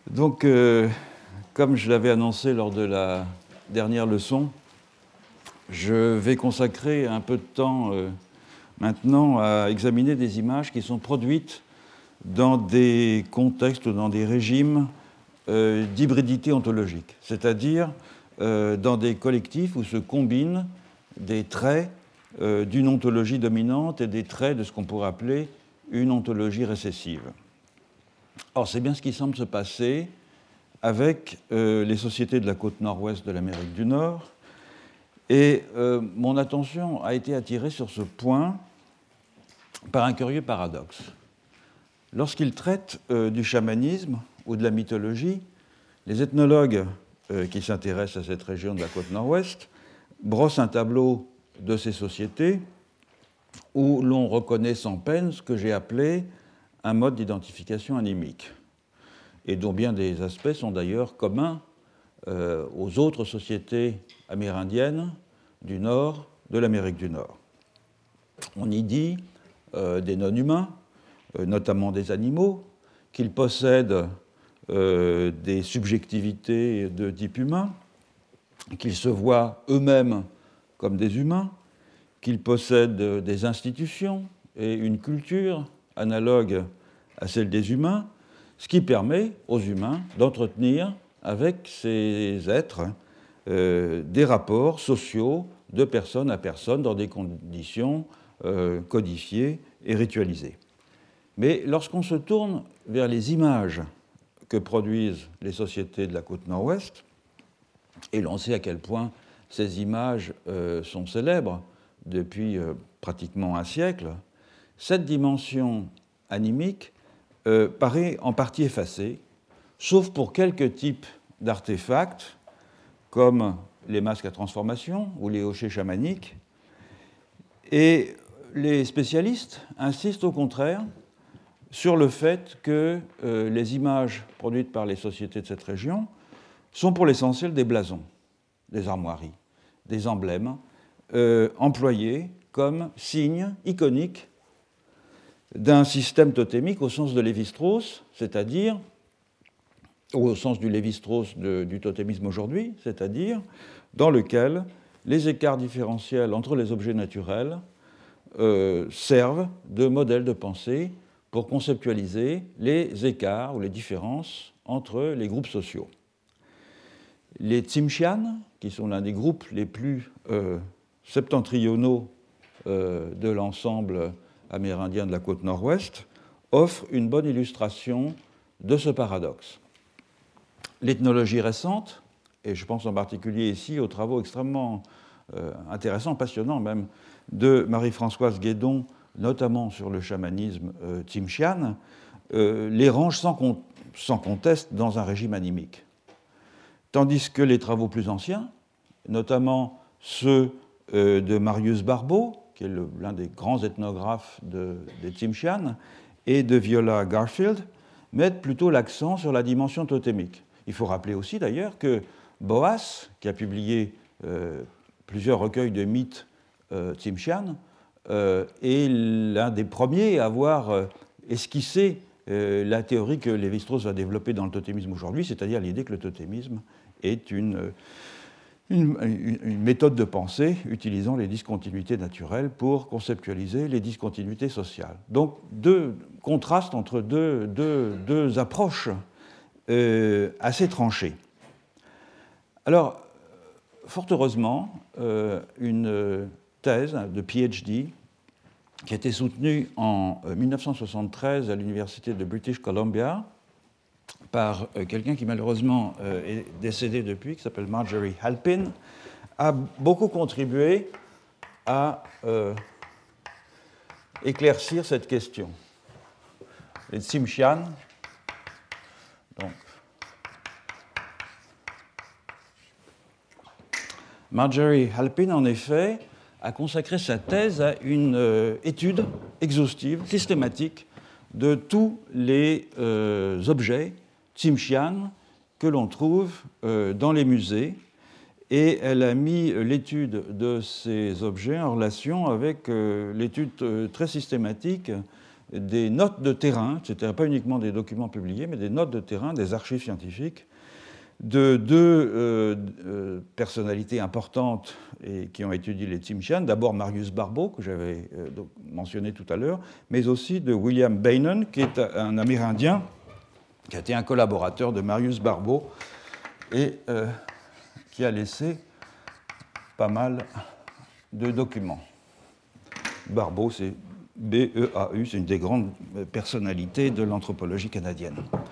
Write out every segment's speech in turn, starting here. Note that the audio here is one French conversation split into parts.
Donc, comme je l'avais annoncé lors de la dernière leçon, je vais consacrer un peu de temps maintenant à examiner des images qui sont produites dans des contextes ou dans des régimes d'hybridité ontologique, c'est-à-dire dans des collectifs où se combinent des traits d'une ontologie dominante et des traits de ce qu'on pourrait appeler une ontologie récessive. Or, c'est bien ce qui semble se passer avec les sociétés de la côte nord-ouest de l'Amérique du Nord. Et mon attention a été attirée sur ce point par un curieux paradoxe. Lorsqu'ils traitent du chamanisme ou de la mythologie, les ethnologues qui s'intéressent à cette région de la côte nord-ouest brossent un tableau de ces sociétés où l'on reconnaît sans peine ce que j'ai appelé un mode d'identification animique, et dont bien des aspects sont d'ailleurs communs aux autres sociétés amérindiennes du nord de l'Amérique du Nord. On y dit des non-humains, notamment des animaux, qu'ils possèdent des subjectivités de type humain, qu'ils se voient eux-mêmes comme des humains, qu'ils possèdent des institutions et une culture analogue à celle des humains, ce qui permet aux humains d'entretenir avec ces êtres des rapports sociaux de personne à personne dans des conditions codifiées et ritualisées. Mais lorsqu'on se tourne vers les images que produisent les sociétés de la côte nord-ouest, et l'on sait à quel point ces images sont célèbres depuis pratiquement un siècle, cette dimension animique paraît en partie effacée, sauf pour quelques types d'artefacts, comme les masques à transformation ou les hochets chamaniques. Et les spécialistes insistent au contraire sur le fait que les images produites par les sociétés de cette région sont pour l'essentiel des blasons, des armoiries, des emblèmes employés comme signes iconiques d'un système totémique au sens de Lévi-Strauss, c'est-à-dire, ou au sens du Lévi-Strauss du totémisme aujourd'hui, c'est-à-dire dans lequel les écarts différentiels entre les objets naturels servent de modèle de pensée pour conceptualiser les écarts ou les différences entre les groupes sociaux. Les Tsimshian, qui sont l'un des groupes les plus septentrionaux de l'ensemble amérindien de la côte nord-ouest, offrent une bonne illustration de ce paradoxe. L'ethnologie récente, et je pense en particulier ici aux travaux extrêmement intéressants, passionnants même, de Marie-Françoise Guédon, notamment sur le chamanisme Tsimshian, les range sans conteste dans un régime animique. Tandis que les travaux plus anciens, notamment ceux de Marius Barbeau, qui est l'un des grands ethnographes des Tsimshian, et de Viola Garfield, mettent plutôt l'accent sur la dimension totémique. Il faut rappeler aussi d'ailleurs que Boas, qui a publié plusieurs recueils de mythes Tsimshian, est l'un des premiers à avoir esquissé la théorie que Lévi-Strauss va développer dans le totémisme aujourd'hui, c'est-à-dire l'idée que le totémisme est une méthode de pensée utilisant les discontinuités naturelles pour conceptualiser les discontinuités sociales. Donc, deux contrastes entre deux approches assez tranchées. Alors, fort heureusement, une thèse de PhD qui a été soutenue en 1973 à l'université de British Columbia par quelqu'un qui malheureusement est décédé depuis, qui s'appelle Marjorie Halpin, a beaucoup contribué à éclaircir cette question. Les Tsimshian, donc, Marjorie Halpin, en effet, a consacré sa thèse à une étude exhaustive, systématique, de tous les objets Tsimshian que l'on trouve dans les musées, et elle a mis l'étude de ces objets en relation avec l'étude très systématique des notes de terrain, c'était pas uniquement des documents publiés, mais des notes de terrain, des archives scientifiques, de deux personnalités importantes et qui ont étudié les Tsimshian. D'abord Marius Barbeau, que j'avais mentionné tout à l'heure, mais aussi de William Beynon, qui est un Amérindien, qui a été un collaborateur de Marius Barbeau et qui a laissé pas mal de documents. Barbeau, c'est B-E-A-U, c'est une des grandes personnalités de l'anthropologie canadienne.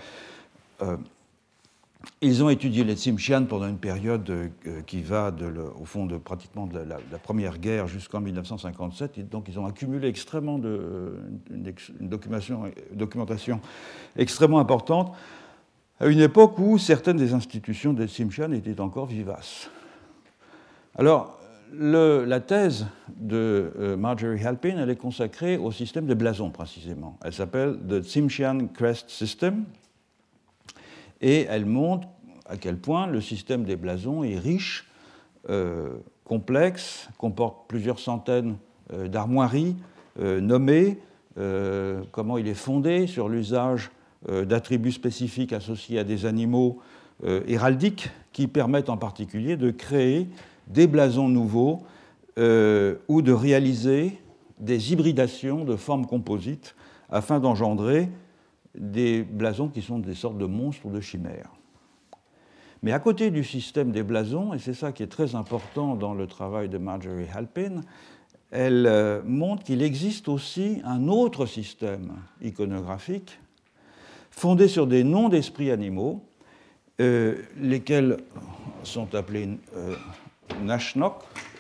Ils ont étudié les Tsimshian pendant une période qui va, au fond, pratiquement de la Première Guerre jusqu'en 1957. Et donc, ils ont accumulé une documentation extrêmement importante à une époque où certaines des institutions des Tsimshian étaient encore vivaces. Alors, la thèse de Marjorie Halpin, elle est consacrée au système des blasons, précisément. Elle s'appelle The Tsimshian Crest System. Et elle montre à quel point le système des blasons est riche, complexe, comporte plusieurs centaines d'armoiries nommées, comment il est fondé sur l'usage d'attributs spécifiques associés à des animaux héraldiques qui permettent en particulier de créer des blasons nouveaux ou de réaliser des hybridations de formes composites afin d'engendrer des blasons qui sont des sortes de monstres ou de chimères. Mais à côté du système des blasons, et c'est ça qui est très important dans le travail de Marjorie Halpin, elle montre qu'il existe aussi un autre système iconographique fondé sur des noms d'esprits animaux, lesquels sont appelés Nashnok,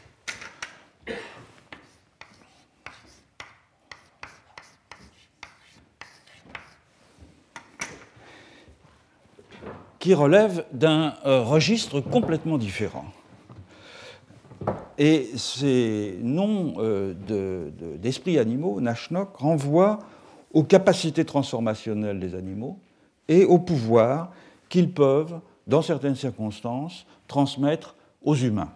qui relèvent d'un registre complètement différent. Et ces noms d'esprits animaux, Nashnok, renvoient aux capacités transformationnelles des animaux et au pouvoir qu'ils peuvent, dans certaines circonstances, transmettre aux humains.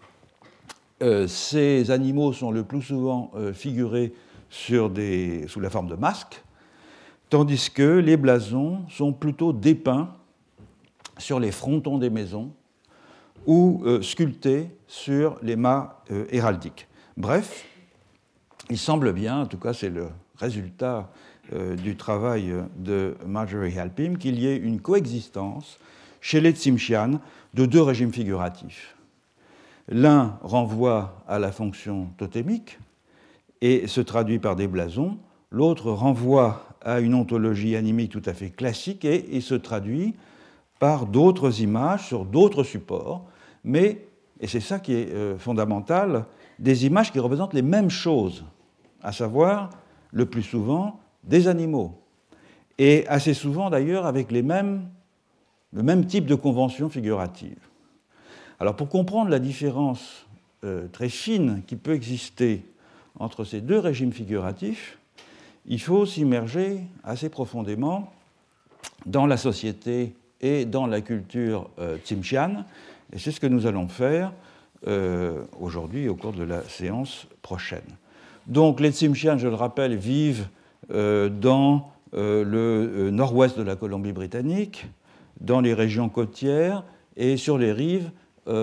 Ces animaux sont le plus souvent figurés sous la forme de masques, tandis que les blasons sont plutôt dépeints sur les frontons des maisons ou sculptés sur les mâts héraldiques. Bref, il semble bien, en tout cas c'est le résultat du travail de Marjorie Halpin, qu'il y ait une coexistence chez les Tsimshian de deux régimes figuratifs. L'un renvoie à la fonction totémique et se traduit par des blasons, l'autre renvoie à une ontologie animique tout à fait classique et se traduit par d'autres images sur d'autres supports, mais, et c'est ça qui est fondamental, des images qui représentent les mêmes choses, à savoir, le plus souvent, des animaux, et assez souvent d'ailleurs avec le même type de convention figurative. Alors pour comprendre la différence très fine qui peut exister entre ces deux régimes figuratifs, il faut s'immerger assez profondément dans la société et dans la culture Tsimshian, et c'est ce que nous allons faire aujourd'hui au cours de la séance prochaine. Donc les Tsimshian, je le rappelle, vivent dans le nord-ouest de la Colombie-Britannique, dans les régions côtières et sur les rives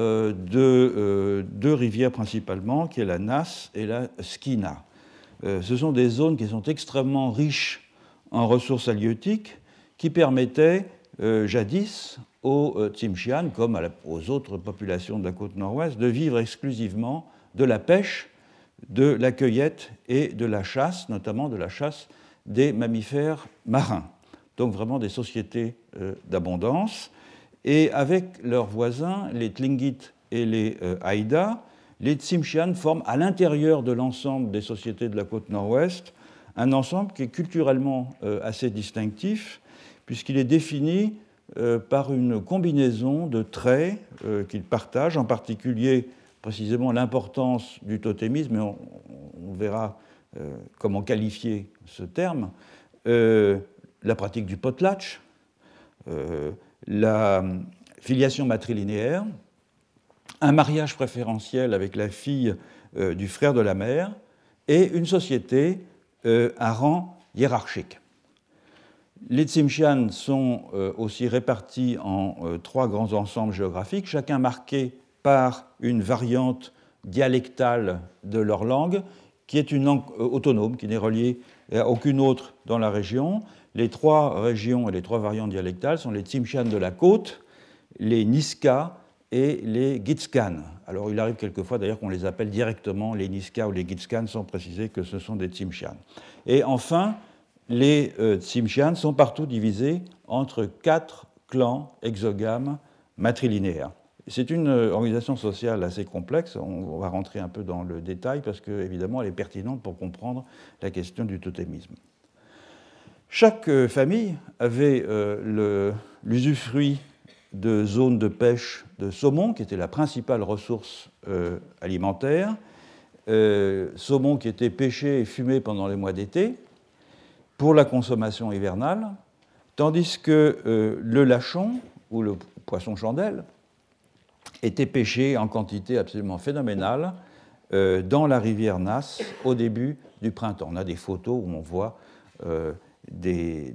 de deux rivières principalement, qui est la Nass et la Skeena. Ce sont des zones qui sont extrêmement riches en ressources halieutiques qui permettaient jadis aux Tsimshian, comme aux autres populations de la côte nord-ouest, de vivre exclusivement de la pêche, de la cueillette et de la chasse, notamment de la chasse des mammifères marins. Donc vraiment des sociétés d'abondance. Et avec leurs voisins, les Tlingit et les Haïda, les Tsimshian forment à l'intérieur de l'ensemble des sociétés de la côte nord-ouest un ensemble qui est culturellement assez distinctif, puisqu'il est défini par une combinaison de traits qu'ils partagent, en particulier précisément l'importance du totémisme, et on verra comment qualifier ce terme, la pratique du potlatch, la filiation matrilinéaire, un mariage préférentiel avec la fille du frère de la mère, et une société à rang hiérarchique. Les Tsimshian sont aussi répartis en 3 grands ensembles géographiques, chacun marqué par une variante dialectale de leur langue, qui est une langue autonome, qui n'est reliée à aucune autre dans la région. Les 3 régions et les 3 variantes dialectales sont les Tsimshian de la côte, les Niska et les Gitskan. Alors il arrive quelquefois d'ailleurs qu'on les appelle directement les Niska ou les Gitskan sans préciser que ce sont des Tsimshian. Et enfin, les Tsimshian sont partout divisés entre 4 clans exogames matrilinéaires. C'est une organisation sociale assez complexe, on va rentrer un peu dans le détail parce qu'évidemment elle est pertinente pour comprendre la question du totémisme. Chaque famille avait l'usufruit de zones de pêche de saumon, qui était la principale ressource alimentaire, saumon qui était pêché et fumé pendant les mois d'été pour la consommation hivernale, tandis que le lachon, ou le poisson chandelle, était pêché en quantité absolument phénoménale dans la rivière Nass au début du printemps. On a des photos où on voit des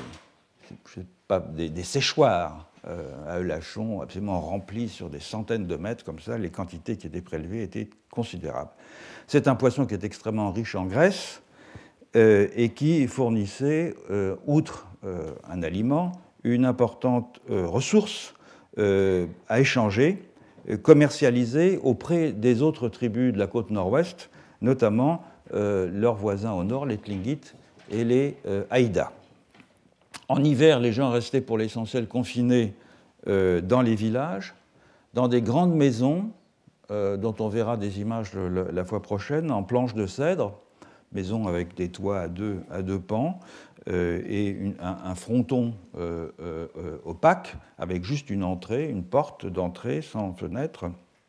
séchoirs à Eulachon absolument remplis sur des centaines de mètres, comme ça, les quantités qui étaient prélevées étaient considérables. C'est un poisson qui est extrêmement riche en graisse et qui fournissait, outre un aliment, une importante ressource à échanger, commercialisée auprès des autres tribus de la côte nord-ouest, notamment leurs voisins au nord, les Tlingits et les Haïdas. En hiver, les gens restaient pour l'essentiel confinés dans les villages, dans des grandes maisons, dont on verra des images la fois prochaine, en planches de cèdre, maisons avec des toits à deux pans, et un fronton opaque, avec juste une entrée, une porte d'entrée sans fenêtre,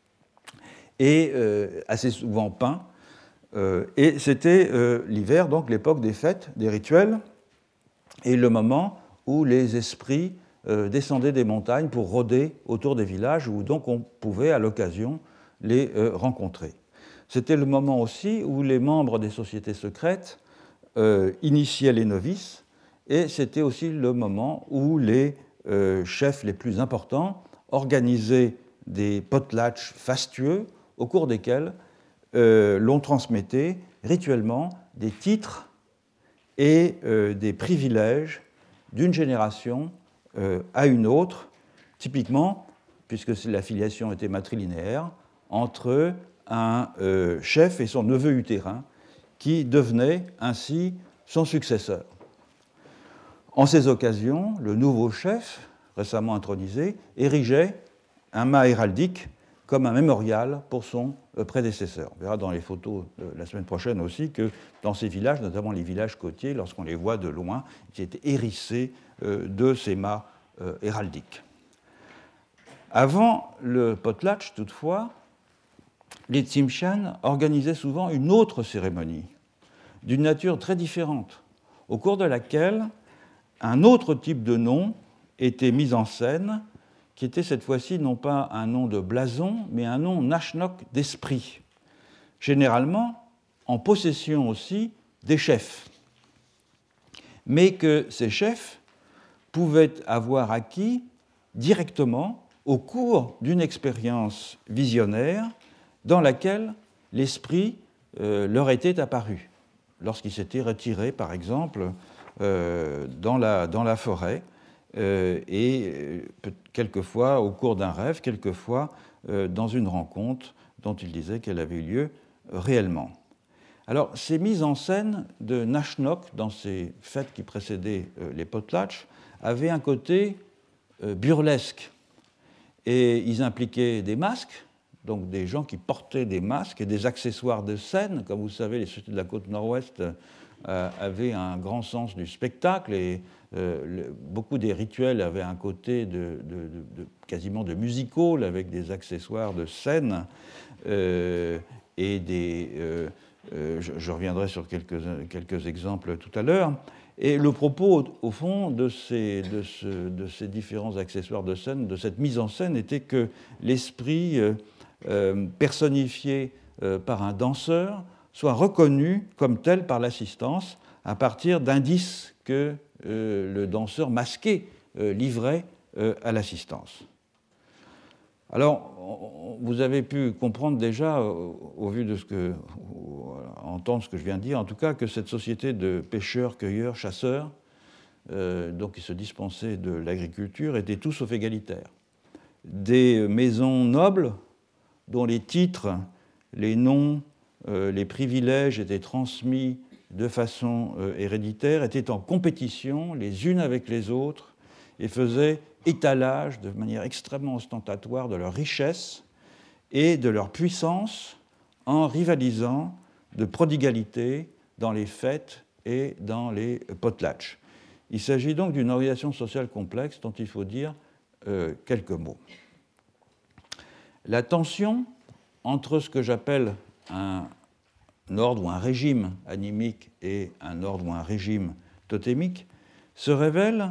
et assez souvent peint. Et c'était l'hiver, donc l'époque des fêtes, des rituels, et le moment où les esprits descendaient des montagnes pour rôder autour des villages, où donc on pouvait à l'occasion les rencontrer. C'était le moment aussi où les membres des sociétés secrètes initiaient les novices, et c'était aussi le moment où les chefs les plus importants organisaient des potlatchs fastueux au cours desquels l'on transmettait rituellement des titres et des privilèges d'une génération à une autre, typiquement, puisque la filiation était matrilinéaire, entre un chef et son neveu utérin, qui devenait ainsi son successeur. En ces occasions, le nouveau chef, récemment intronisé, érigeait un mât héraldique comme un mémorial pour son prédécesseur. On verra dans les photos la semaine prochaine aussi que dans ces villages, notamment les villages côtiers, lorsqu'on les voit de loin, ils étaient hérissés de ces mâts héraldiques. Avant le potlatch, toutefois, les Tsimshian organisaient souvent une autre cérémonie, d'une nature très différente, au cours de laquelle un autre type de nom était mis en scène, qui était cette fois-ci non pas un nom de blason, mais un nom nashnok d'esprit, généralement en possession aussi des chefs, mais que ces chefs pouvaient avoir acquis directement au cours d'une expérience visionnaire dans laquelle l'esprit leur était apparu, lorsqu'ils s'étaient retirés, par exemple, dans la forêt, et quelquefois au cours d'un rêve, quelquefois dans une rencontre dont il disait qu'elle avait eu lieu réellement. Alors, ces mises en scène de Nashnok dans ces fêtes qui précédaient les potlatchs avaient un côté burlesque, et ils impliquaient des masques, donc des gens qui portaient des masques et des accessoires de scène. Comme vous savez, les sociétés de la côte nord-ouest avaient un grand sens du spectacle, et beaucoup des rituels avaient un côté quasiment de music hall, avec des accessoires de scène et des... je reviendrai sur quelques exemples tout à l'heure. Et le propos, au fond, de ces différents accessoires de scène, de cette mise en scène, était que l'esprit personnifié par un danseur soit reconnu comme tel par l'assistance, à partir d'indices que le danseur masqué livrait à l'assistance. Alors, vous avez pu comprendre déjà, au vu de entendre ce que je viens de dire, en tout cas, que cette société de pêcheurs, cueilleurs, chasseurs, donc qui se dispensaient de l'agriculture, était tout sauf égalitaire. Des maisons nobles, dont les titres, les noms, les privilèges étaient transmis de façon héréditaire, étaient en compétition les unes avec les autres et faisaient étalage de manière extrêmement ostentatoire de leur richesse et de leur puissance en rivalisant de prodigalité dans les fêtes et dans les potlatches. Il s'agit donc d'une organisation sociale complexe dont il faut dire quelques mots. La tension entre ce que j'appelle un ordre ou un régime animique et un ordre ou un régime totémique se révèle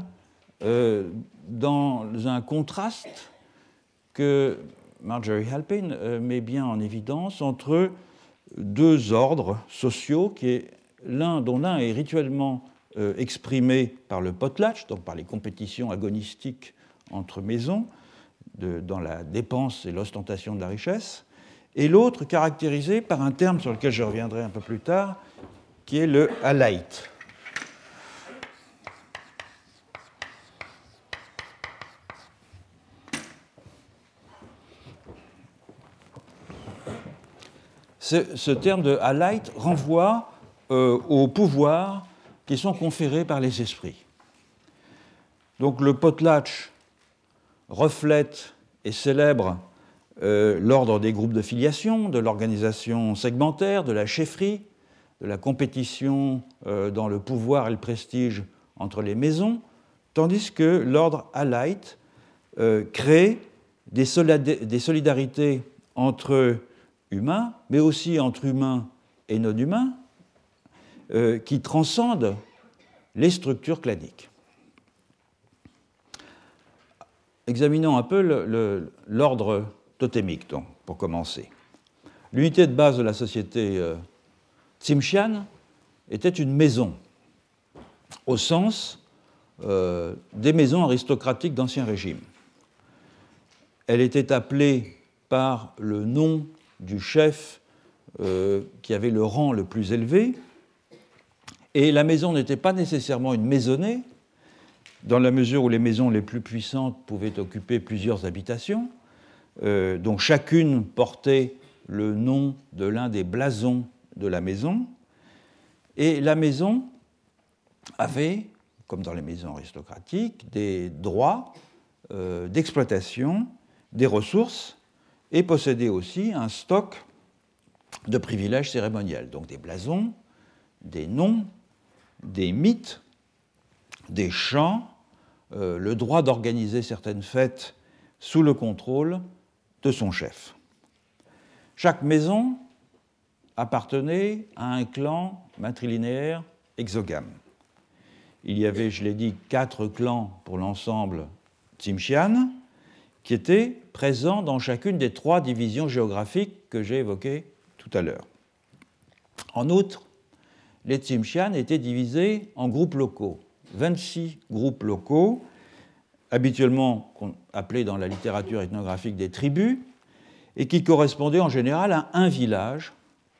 dans un contraste que Marjorie Halpin met bien en évidence entre deux ordres sociaux dont l'un est rituellement exprimé par le potlatch, donc par les compétitions agonistiques entre maisons, dans la dépense et l'ostentation de la richesse, et l'autre caractérisé par un terme sur lequel je reviendrai un peu plus tard, qui est le halait. Ce terme de halait renvoie aux pouvoirs qui sont conférés par les esprits. Donc le potlatch reflète et célèbre l'ordre des groupes de filiation, de l'organisation segmentaire, de la chefferie, de la compétition dans le pouvoir et le prestige entre les maisons, tandis que l'ordre halait crée des solidarités entre humains, mais aussi entre humains et non-humains, qui transcendent les structures claniques. Examinons un peu l'ordre totémique, donc, pour commencer. L'unité de base de la société Tsimshian était une maison, au sens des maisons aristocratiques d'Ancien Régime. Elle était appelée par le nom du chef qui avait le rang le plus élevé, et la maison n'était pas nécessairement une maisonnée, dans la mesure où les maisons les plus puissantes pouvaient occuper plusieurs habitations, dont chacune portait le nom de l'un des blasons de la maison, et la maison avait, comme dans les maisons aristocratiques, des droits d'exploitation des ressources et possédait aussi un stock de privilèges cérémoniels, donc des blasons, des noms, des mythes, des chants, le droit d'organiser certaines fêtes sous le contrôle de son chef. Chaque maison appartenait à un clan matrilinéaire exogame. Il y avait, je l'ai dit, 4 clans pour l'ensemble Tsimshian, qui étaient présents dans chacune des 3 divisions géographiques que j'ai évoquées tout à l'heure. En outre, les Tsimshian étaient divisés en groupes locaux, 26 groupes locaux, habituellement appelés dans la littérature ethnographique des tribus, et qui correspondaient en général à un village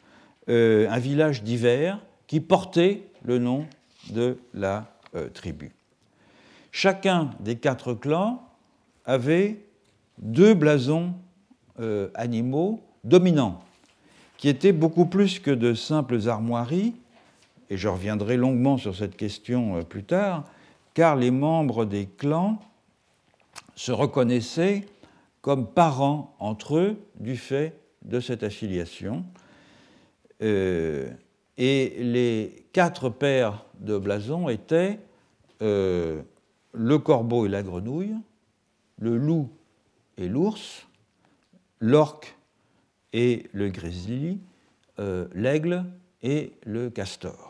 divers, qui portait le nom de la tribu. Chacun des 4 clans avait 2 blasons animaux dominants, qui étaient beaucoup plus que de simples armoiries, et je reviendrai longuement sur cette question plus tard, car les membres des clans se reconnaissaient comme parents entre eux du fait de cette affiliation. Et les 4 paires de blasons étaient le corbeau et la grenouille, le loup et l'ours, l'orque et le grizzly, l'aigle et le castor.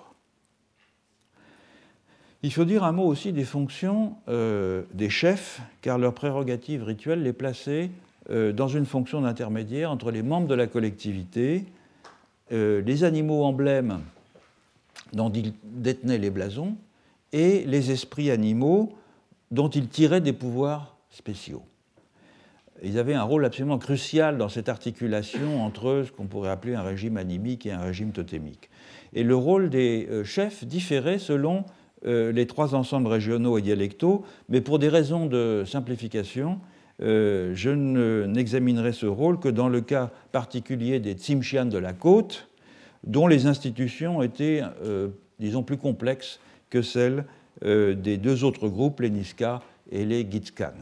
Il faut dire un mot aussi des fonctions des chefs, car leur prérogative rituelle les plaçait dans une fonction d'intermédiaire entre les membres de la collectivité, les animaux emblèmes dont ils détenaient les blasons et les esprits animaux dont ils tiraient des pouvoirs spéciaux. Ils avaient un rôle absolument crucial dans cette articulation entre ce qu'on pourrait appeler un régime animique et un régime totémique. Et le rôle des chefs différait selon les trois ensembles régionaux et dialectaux, mais pour des raisons de simplification, je n'examinerai ce rôle que dans le cas particulier des Tsimshian de la côte, dont les institutions étaient, disons, plus complexes que celles des deux autres groupes, les Niska et les Gitskan.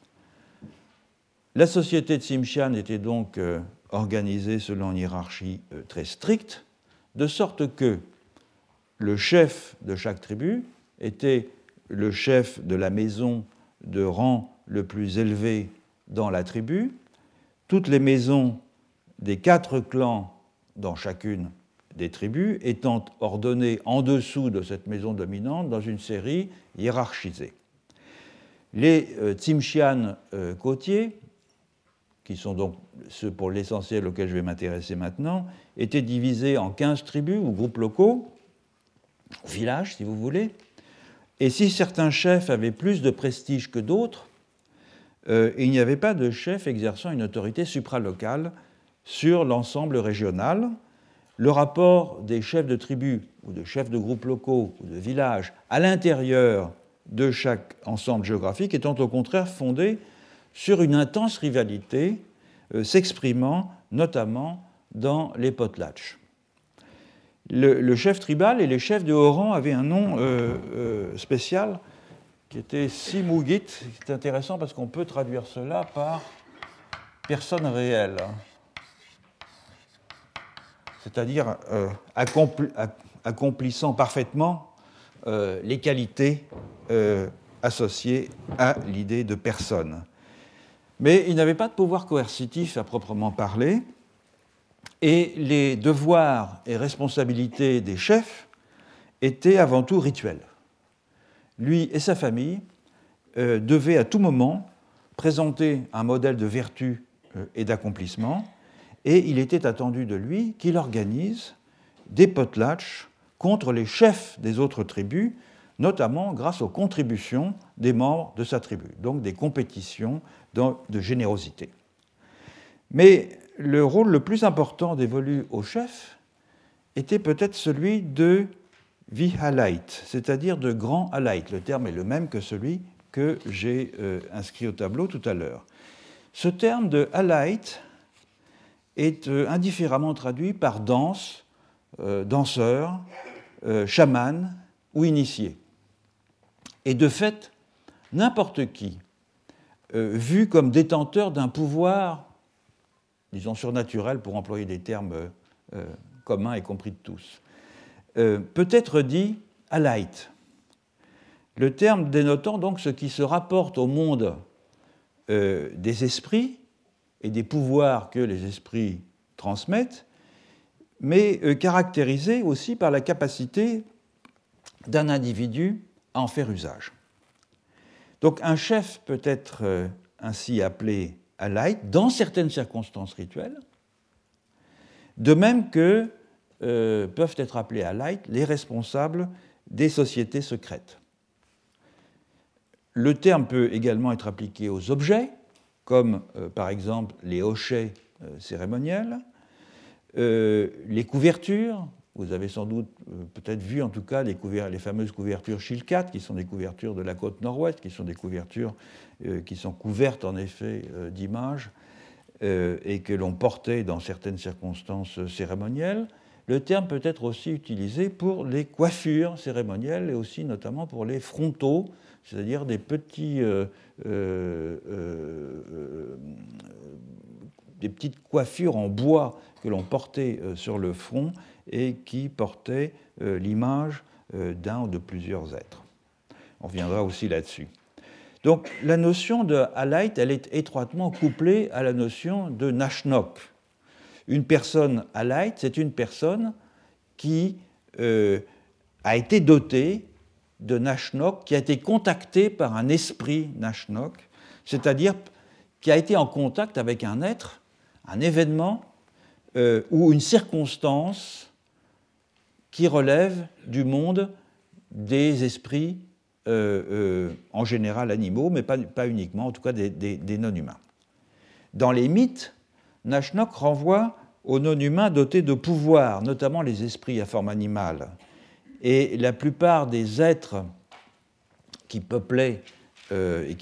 La société de Tsimshian était donc organisée selon une hiérarchie très stricte, de sorte que le chef de chaque tribu était le chef de la maison de rang le plus élevé dans la tribu. Toutes les maisons des 4 clans dans chacune des tribus étant ordonnées en dessous de cette maison dominante dans une série hiérarchisée. Les Tsimshian côtiers, qui sont donc ceux pour l'essentiel auxquels je vais m'intéresser maintenant, étaient divisés en 15 tribus ou groupes locaux, villages si vous voulez, et si certains chefs avaient plus de prestige que d'autres, il n'y avait pas de chef exerçant une autorité supralocale sur l'ensemble régional. Le rapport des chefs de tribus ou de chefs de groupes locaux ou de villages à l'intérieur de chaque ensemble géographique étant au contraire fondé sur une intense rivalité s'exprimant notamment dans les potlatches. Le chef tribal et les chefs de haut rang avaient un nom spécial qui était Simugit. C'est intéressant parce qu'on peut traduire cela par personne réelle, c'est-à-dire accomplissant parfaitement les qualités associées à l'idée de personne. Mais il n'avait pas de pouvoir coercitif à proprement parler, et les devoirs et responsabilités des chefs étaient avant tout rituels. Lui et sa famille devaient à tout moment présenter un modèle de vertu et d'accomplissement, et il était attendu de lui qu'il organise des potlatches contre les chefs des autres tribus, notamment grâce aux contributions des membres de sa tribu, donc des compétitions de générosité. Mais le rôle le plus important dévolu au chef était peut-être celui de Vihalait, c'est-à-dire de grand halait. Le terme est le même que celui que j'ai inscrit au tableau tout à l'heure. Ce terme de halait est indifféremment traduit par danse, danseur, chaman ou initié. Et de fait, n'importe qui, vu comme détenteur d'un pouvoir, disons surnaturel pour employer des termes communs et compris de tous, peut être dit halait. Le terme dénotant donc ce qui se rapporte au monde des esprits et des pouvoirs que les esprits transmettent, mais caractérisé aussi par la capacité d'un individu à en faire usage. Donc un chef peut être ainsi appelé halait dans certaines circonstances rituelles, de même que peuvent être appelés halait les responsables des sociétés secrètes. Le terme peut également être appliqué aux objets, comme par exemple les hochets cérémoniels, les couvertures. Vous avez sans doute peut-être vu en tout cas les fameuses couvertures Chilkat, qui sont des couvertures de la côte nord-ouest, qui sont des couvertures qui sont couvertes en effet d'images et que l'on portait dans certaines circonstances cérémonielles. Le terme peut être aussi utilisé pour les coiffures cérémonielles et aussi notamment pour les frontaux, c'est-à-dire des petites coiffures en bois que l'on portait sur le front et qui portaient l'image d'un ou de plusieurs êtres. On reviendra aussi là-dessus. Donc la notion de halait, elle est étroitement couplée à la notion de nashnok. Une personne halait, c'est une personne qui a été dotée de nashnok, qui a été contactée par un esprit nashnok, c'est-à-dire qui a été en contact avec un être, un événement ou une circonstance qui relèvent du monde des esprits, en général animaux, mais pas uniquement, en tout cas des non-humains. Dans les mythes, Nashnok renvoie aux non-humains dotés de pouvoirs, notamment les esprits à forme animale. Et la plupart des êtres qui peuplaient le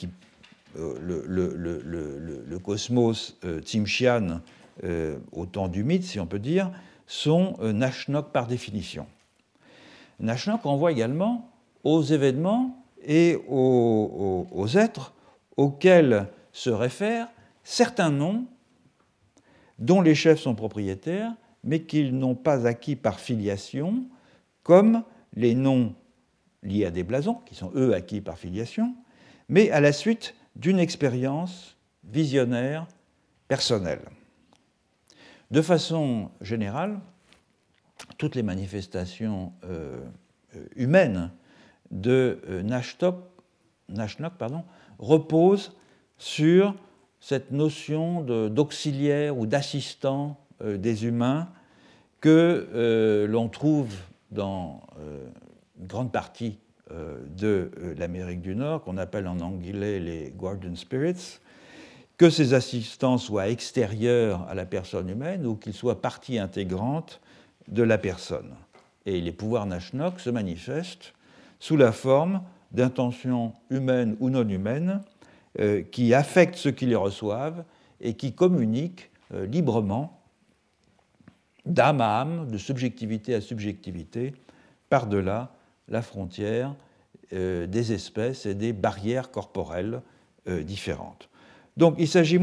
cosmos Tsimshian au temps du mythe, si on peut dire, sont Nashnok par définition. Nashnok renvoie également aux événements et aux êtres auxquels se réfèrent certains noms dont les chefs sont propriétaires, mais qu'ils n'ont pas acquis par filiation, comme les noms liés à des blasons, qui sont eux acquis par filiation, mais à la suite d'une expérience visionnaire personnelle. De façon générale, toutes les manifestations humaines de Nashnok reposent sur cette notion d'auxiliaire ou d'assistant des humains que l'on trouve dans une grande partie de l'Amérique du Nord, qu'on appelle en anglais les Guardian Spirits, que ces assistants soient extérieurs à la personne humaine ou qu'ils soient partie intégrante de la personne. Et les pouvoirs Nashnok se manifestent sous la forme d'intentions humaines ou non humaines qui affectent ceux qui les reçoivent et qui communiquent librement d'âme à âme, de subjectivité à subjectivité, par-delà la frontière des espèces et des barrières corporelles différentes. Donc il s'agit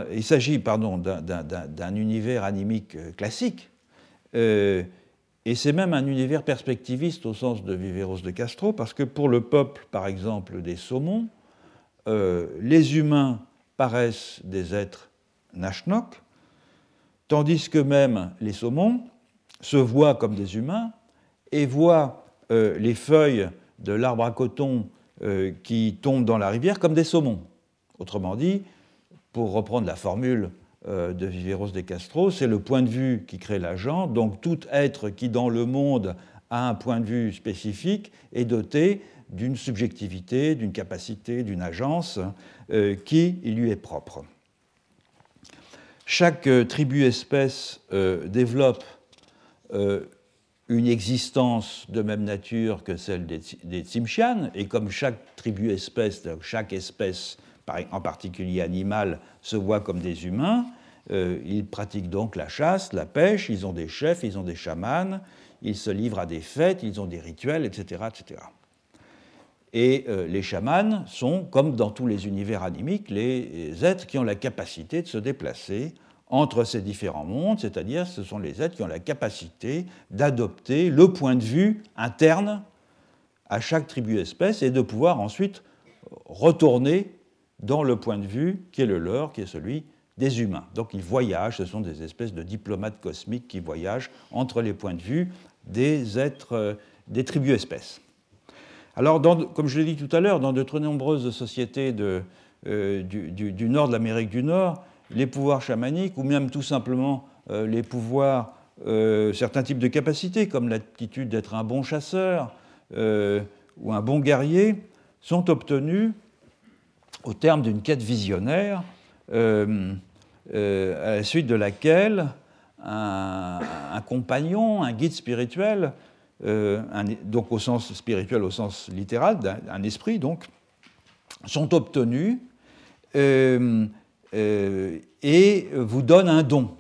d'un univers animique classique, et c'est même un univers perspectiviste au sens de Viveros de Castro, parce que pour le peuple, par exemple, des Saumons, les humains paraissent des êtres Nashnok, tandis que même les Saumons se voient comme des humains et voient les feuilles de l'arbre à coton qui tombent dans la rivière comme des saumons. Autrement dit, pour reprendre la formule de Viveros de Castro, c'est le point de vue qui crée l'agent, donc tout être qui dans le monde a un point de vue spécifique est doté d'une subjectivité, d'une capacité, d'une agence qui lui est propre. Chaque tribu-espèce développe une existence de même nature que celle des Tsimshian, et comme chaque tribu-espèce, chaque espèce, en particulier animale, se voit comme des humains, ils pratiquent donc la chasse, la pêche, ils ont des chefs, ils ont des chamans, ils se livrent à des fêtes, ils ont des rituels, etc. etc. Et les chamans sont, comme dans tous les univers animiques, les êtres qui ont la capacité de se déplacer entre ces différents mondes, c'est-à-dire ce sont les êtres qui ont la capacité d'adopter le point de vue interne à chaque tribu-espèce et de pouvoir ensuite retourner dans le point de vue qui est le leur, qui est celui des humains. Donc ils voyagent, ce sont des espèces de diplomates cosmiques qui voyagent entre les points de vue des êtres, des tribus-espèces. Alors, comme je l'ai dit tout à l'heure, dans de très nombreuses sociétés du nord de l'Amérique du Nord, les pouvoirs chamaniques, ou même tout simplement les pouvoirs, certains types de capacités, comme l'aptitude d'être un bon chasseur ou un bon guerrier, sont obtenus au terme d'une quête visionnaire, à la suite de laquelle un compagnon, un guide spirituel, donc au sens spirituel, au sens littéral, un esprit, donc, sont obtenus et vous donnent un don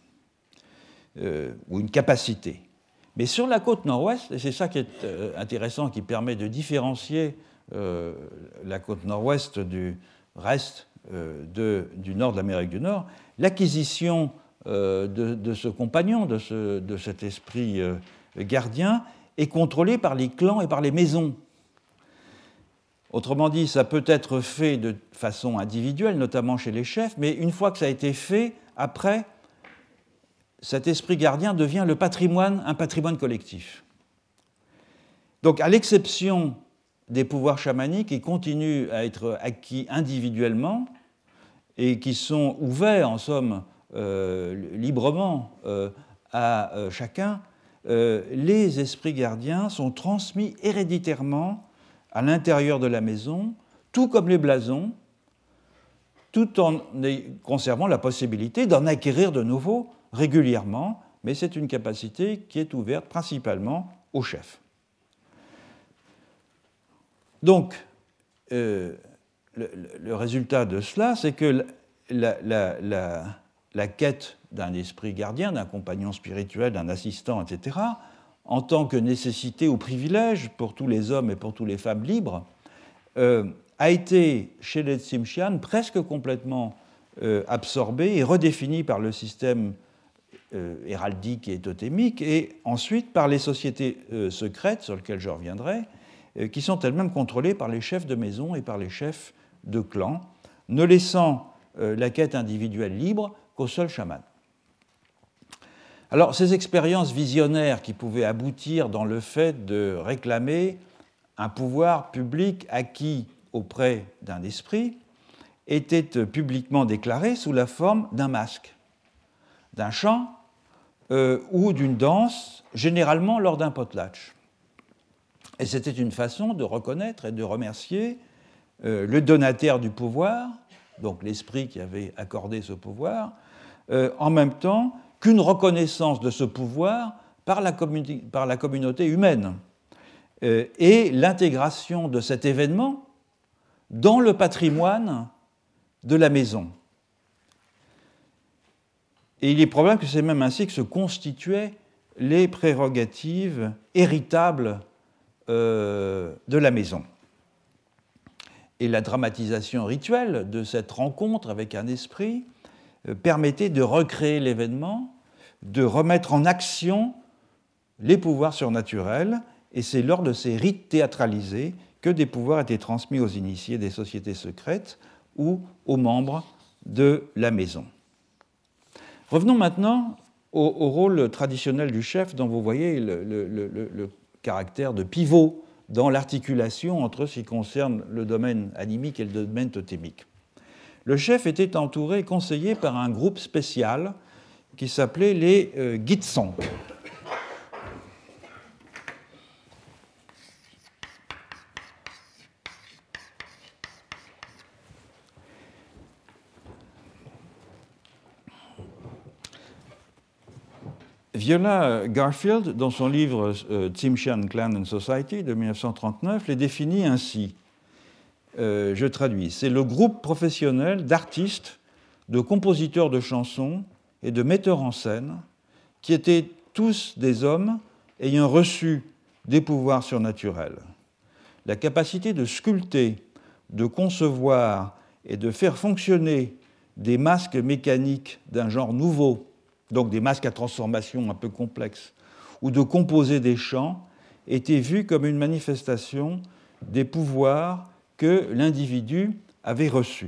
ou une capacité. Mais sur la côte nord-ouest, et c'est ça qui est intéressant, qui permet de différencier la côte nord-ouest du reste du nord de l'Amérique du Nord, l'acquisition de ce compagnon, de cet esprit gardien, est contrôlée par les clans et par les maisons. Autrement dit, ça peut être fait de façon individuelle, notamment chez les chefs, mais une fois que ça a été fait, après, cet esprit gardien devient un patrimoine collectif. Donc, à l'exception des pouvoirs chamaniques qui continuent à être acquis individuellement et qui sont ouverts, en somme, librement à chacun, les esprits gardiens sont transmis héréditairement à l'intérieur de la maison, tout comme les blasons, tout en conservant la possibilité d'en acquérir de nouveaux régulièrement, mais c'est une capacité qui est ouverte principalement aux chefs. Donc, le résultat de cela, c'est que la quête d'un esprit gardien, d'un compagnon spirituel, d'un assistant, etc., en tant que nécessité ou privilège pour tous les hommes et pour toutes les femmes libres, a été, chez les Tsimshian, presque complètement absorbé et redéfini par le système héraldique et totémique, et ensuite par les sociétés secrètes, sur lesquelles je reviendrai, qui sont elles-mêmes contrôlées par les chefs de maison et par les chefs de clan, ne laissant la quête individuelle libre qu'aux seuls chamans. Alors, ces expériences visionnaires qui pouvaient aboutir dans le fait de réclamer un pouvoir public acquis auprès d'un esprit étaient publiquement déclarées sous la forme d'un masque, d'un chant ou d'une danse, généralement lors d'un potlatch. Et c'était une façon de reconnaître et de remercier le donataire du pouvoir, donc l'esprit qui avait accordé ce pouvoir, en même temps qu'une reconnaissance de ce pouvoir par la communauté humaine et l'intégration de cet événement dans le patrimoine de la maison. Et il est probable que c'est même ainsi que se constituaient les prérogatives héritables de la maison. Et la dramatisation rituelle de cette rencontre avec un esprit permettait de recréer l'événement, de remettre en action les pouvoirs surnaturels, et c'est lors de ces rites théâtralisés que des pouvoirs étaient transmis aux initiés des sociétés secrètes ou aux membres de la maison. Revenons maintenant au rôle traditionnel du chef, dont vous voyez le caractère de pivot dans l'articulation entre ce qui concerne le domaine animique et le domaine totémique. Le chef était entouré et conseillé par un groupe spécial qui s'appelait les Gitsonk. Viola Garfield, dans son livre Tsimshian Clan and Society de 1939, les définit ainsi. Je traduis. C'est le groupe professionnel d'artistes, de compositeurs de chansons et de metteurs en scène qui étaient tous des hommes ayant reçu des pouvoirs surnaturels. La capacité de sculpter, de concevoir et de faire fonctionner des masques mécaniques d'un genre nouveau, donc des masques à transformation un peu complexes, ou de composer des chants, était vue comme une manifestation des pouvoirs que l'individu avait reçus.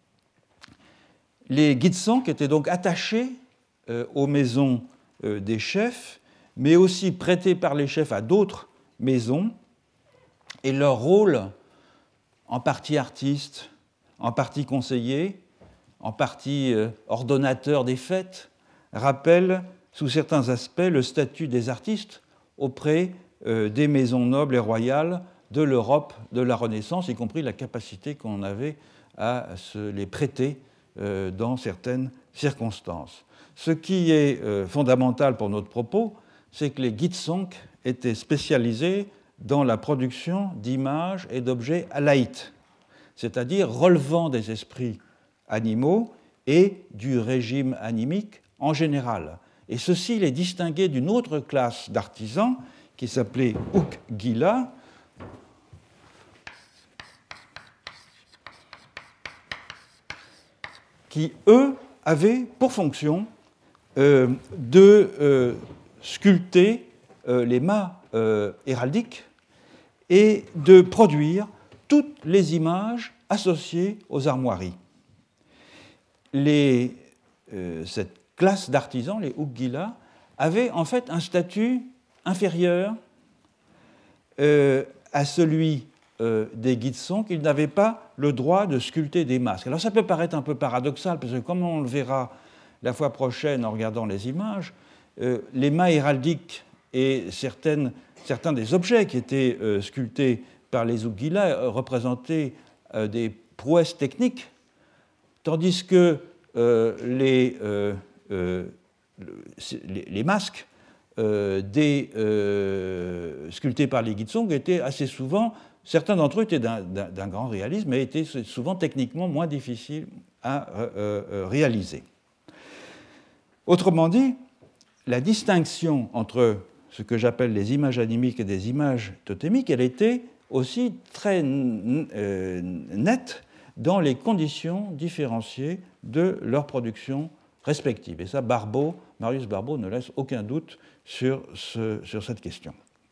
Les Gitsonk étaient donc attachés aux maisons des chefs, mais aussi prêtés par les chefs à d'autres maisons, et leur rôle, en partie artiste, en partie conseiller, en partie ordonnateur des fêtes, rappelle sous certains aspects le statut des artistes auprès des maisons nobles et royales de l'Europe de la Renaissance, y compris la capacité qu'on avait à se les prêter dans certaines circonstances. Ce qui est fondamental pour notre propos, c'est que les Gitsonk étaient spécialisés dans la production d'images et d'objets alaïtes, c'est-à-dire relevant des esprits animaux et du régime animique en général. Et ceci les distinguait d'une autre classe d'artisans qui s'appelait Ukgila, qui, eux, avaient pour fonction de sculpter les mâts héraldiques et de produire toutes les images associées aux armoiries. Cette classe d'artisans, les Ukgila, avait en fait un statut inférieur à celui des Gitsonk, qu'ils n'avaient pas le droit de sculpter des masques. Alors ça peut paraître un peu paradoxal, parce que comme on le verra la fois prochaine en regardant les images, les mâts héraldiques et certains des objets qui étaient sculptés par les Ouguila représentaient des prouesses techniques, tandis que les masques sculptés par les Gitsong étaient assez souvent, certains d'entre eux étaient d'un grand réalisme, mais étaient souvent techniquement moins difficiles à réaliser. Autrement dit, la distinction entre ce que j'appelle les images animiques et des images totémiques, elle était aussi très nette dans les conditions différenciées de leur production respective. Et ça, Marius Barbeau ne laisse aucun doute sur cette question.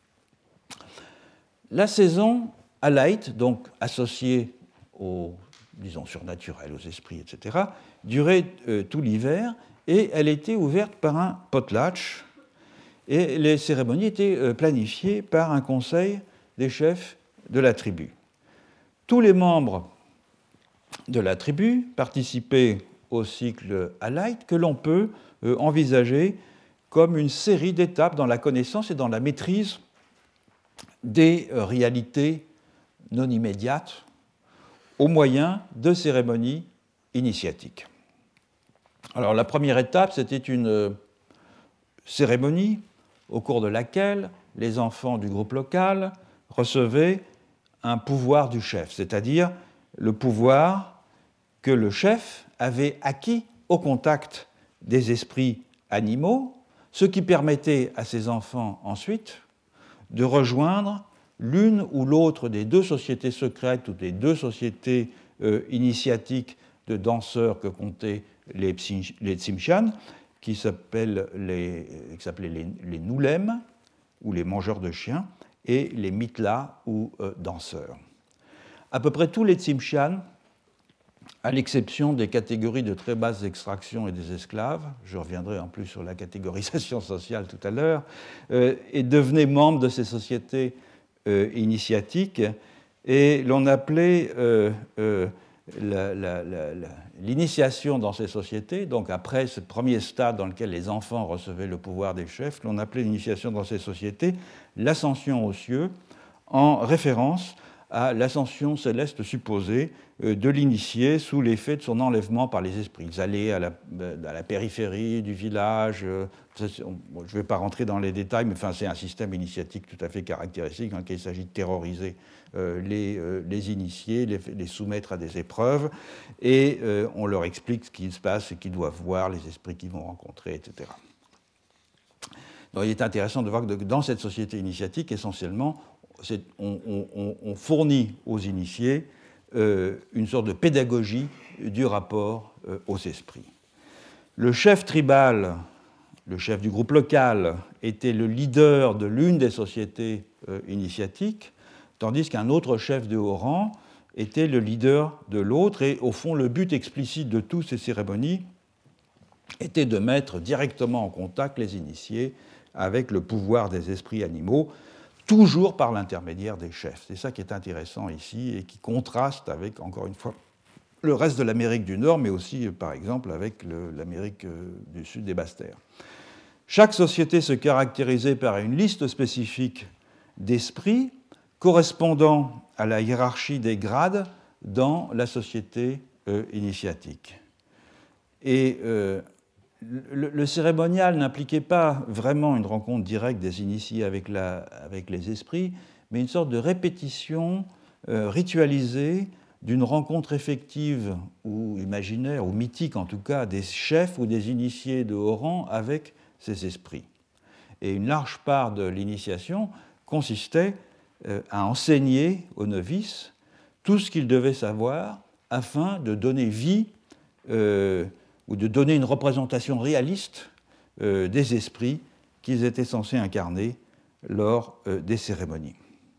La saison alaïte, donc associée aux, disons, surnaturels, aux esprits, etc., durait tout l'hiver, et elle était ouverte par un potlatch, et les cérémonies étaient planifiées par un conseil des chefs de la tribu. Tous les membres de la tribu participaient au cycle alaïte que l'on peut envisager comme une série d'étapes dans la connaissance et dans la maîtrise des réalités non immédiates au moyen de cérémonies initiatiques. Alors la première étape, c'était une cérémonie au cours de laquelle les enfants du groupe local recevaient un pouvoir du chef, c'est-à-dire le pouvoir que le chef avait acquis au contact des esprits animaux, ce qui permettait à ces enfants ensuite de rejoindre l'une ou l'autre des deux sociétés secrètes ou des deux sociétés initiatiques de danseurs que comptaient les Tsimshian, qui s'appelaient les Noulem, ou les mangeurs de chiens, et les Mitla, ou danseurs. À peu près tous les Tsimshian, à l'exception des catégories de très basse extraction et des esclaves, je reviendrai en plus sur la catégorisation sociale tout à l'heure, et devenaient membres de ces sociétés initiatiques, et l'on appelait l'initiation dans ces sociétés, donc après ce premier stade dans lequel les enfants recevaient le pouvoir des chefs, l'on appelait l'initiation dans ces sociétés l'ascension aux cieux, en référence à l'ascension céleste supposée de l'initié sous l'effet de son enlèvement par les esprits. Ils allaient à la périphérie du village. Je ne vais pas rentrer dans les détails, mais enfin, c'est un système initiatique tout à fait caractéristique dans lequel il s'agit de terroriser les initiés, les soumettre à des épreuves, et on leur explique ce qui se passe, ce qu'ils doivent voir, les esprits qu'ils vont rencontrer, etc. Donc il est intéressant de voir que dans cette société initiatique, essentiellement, on fournit aux initiés une sorte de pédagogie du rapport aux esprits. Le chef tribal, le chef du groupe local, était le leader de l'une des sociétés initiatiques, tandis qu'un autre chef de haut rang était le leader de l'autre. Et au fond, le but explicite de toutes ces cérémonies était de mettre directement en contact les initiés avec le pouvoir des esprits animaux, toujours par l'intermédiaire des chefs. C'est ça qui est intéressant ici et qui contraste avec, encore une fois, le reste de l'Amérique du Nord, mais aussi, par exemple, avec l'Amérique du Sud des Basses-Terres. Chaque société se caractérisait par une liste spécifique d'esprits correspondant à la hiérarchie des grades dans la société initiatique. Et le cérémonial n'impliquait pas vraiment une rencontre directe des initiés avec les esprits, mais une sorte de répétition ritualisée d'une rencontre effective ou imaginaire, ou mythique en tout cas, des chefs ou des initiés de haut rang avec ces esprits. Et une large part de l'initiation consistait à enseigner aux novices tout ce qu'ils devaient savoir afin de donner vie ou de donner une représentation réaliste des esprits qu'ils étaient censés incarner lors des cérémonies.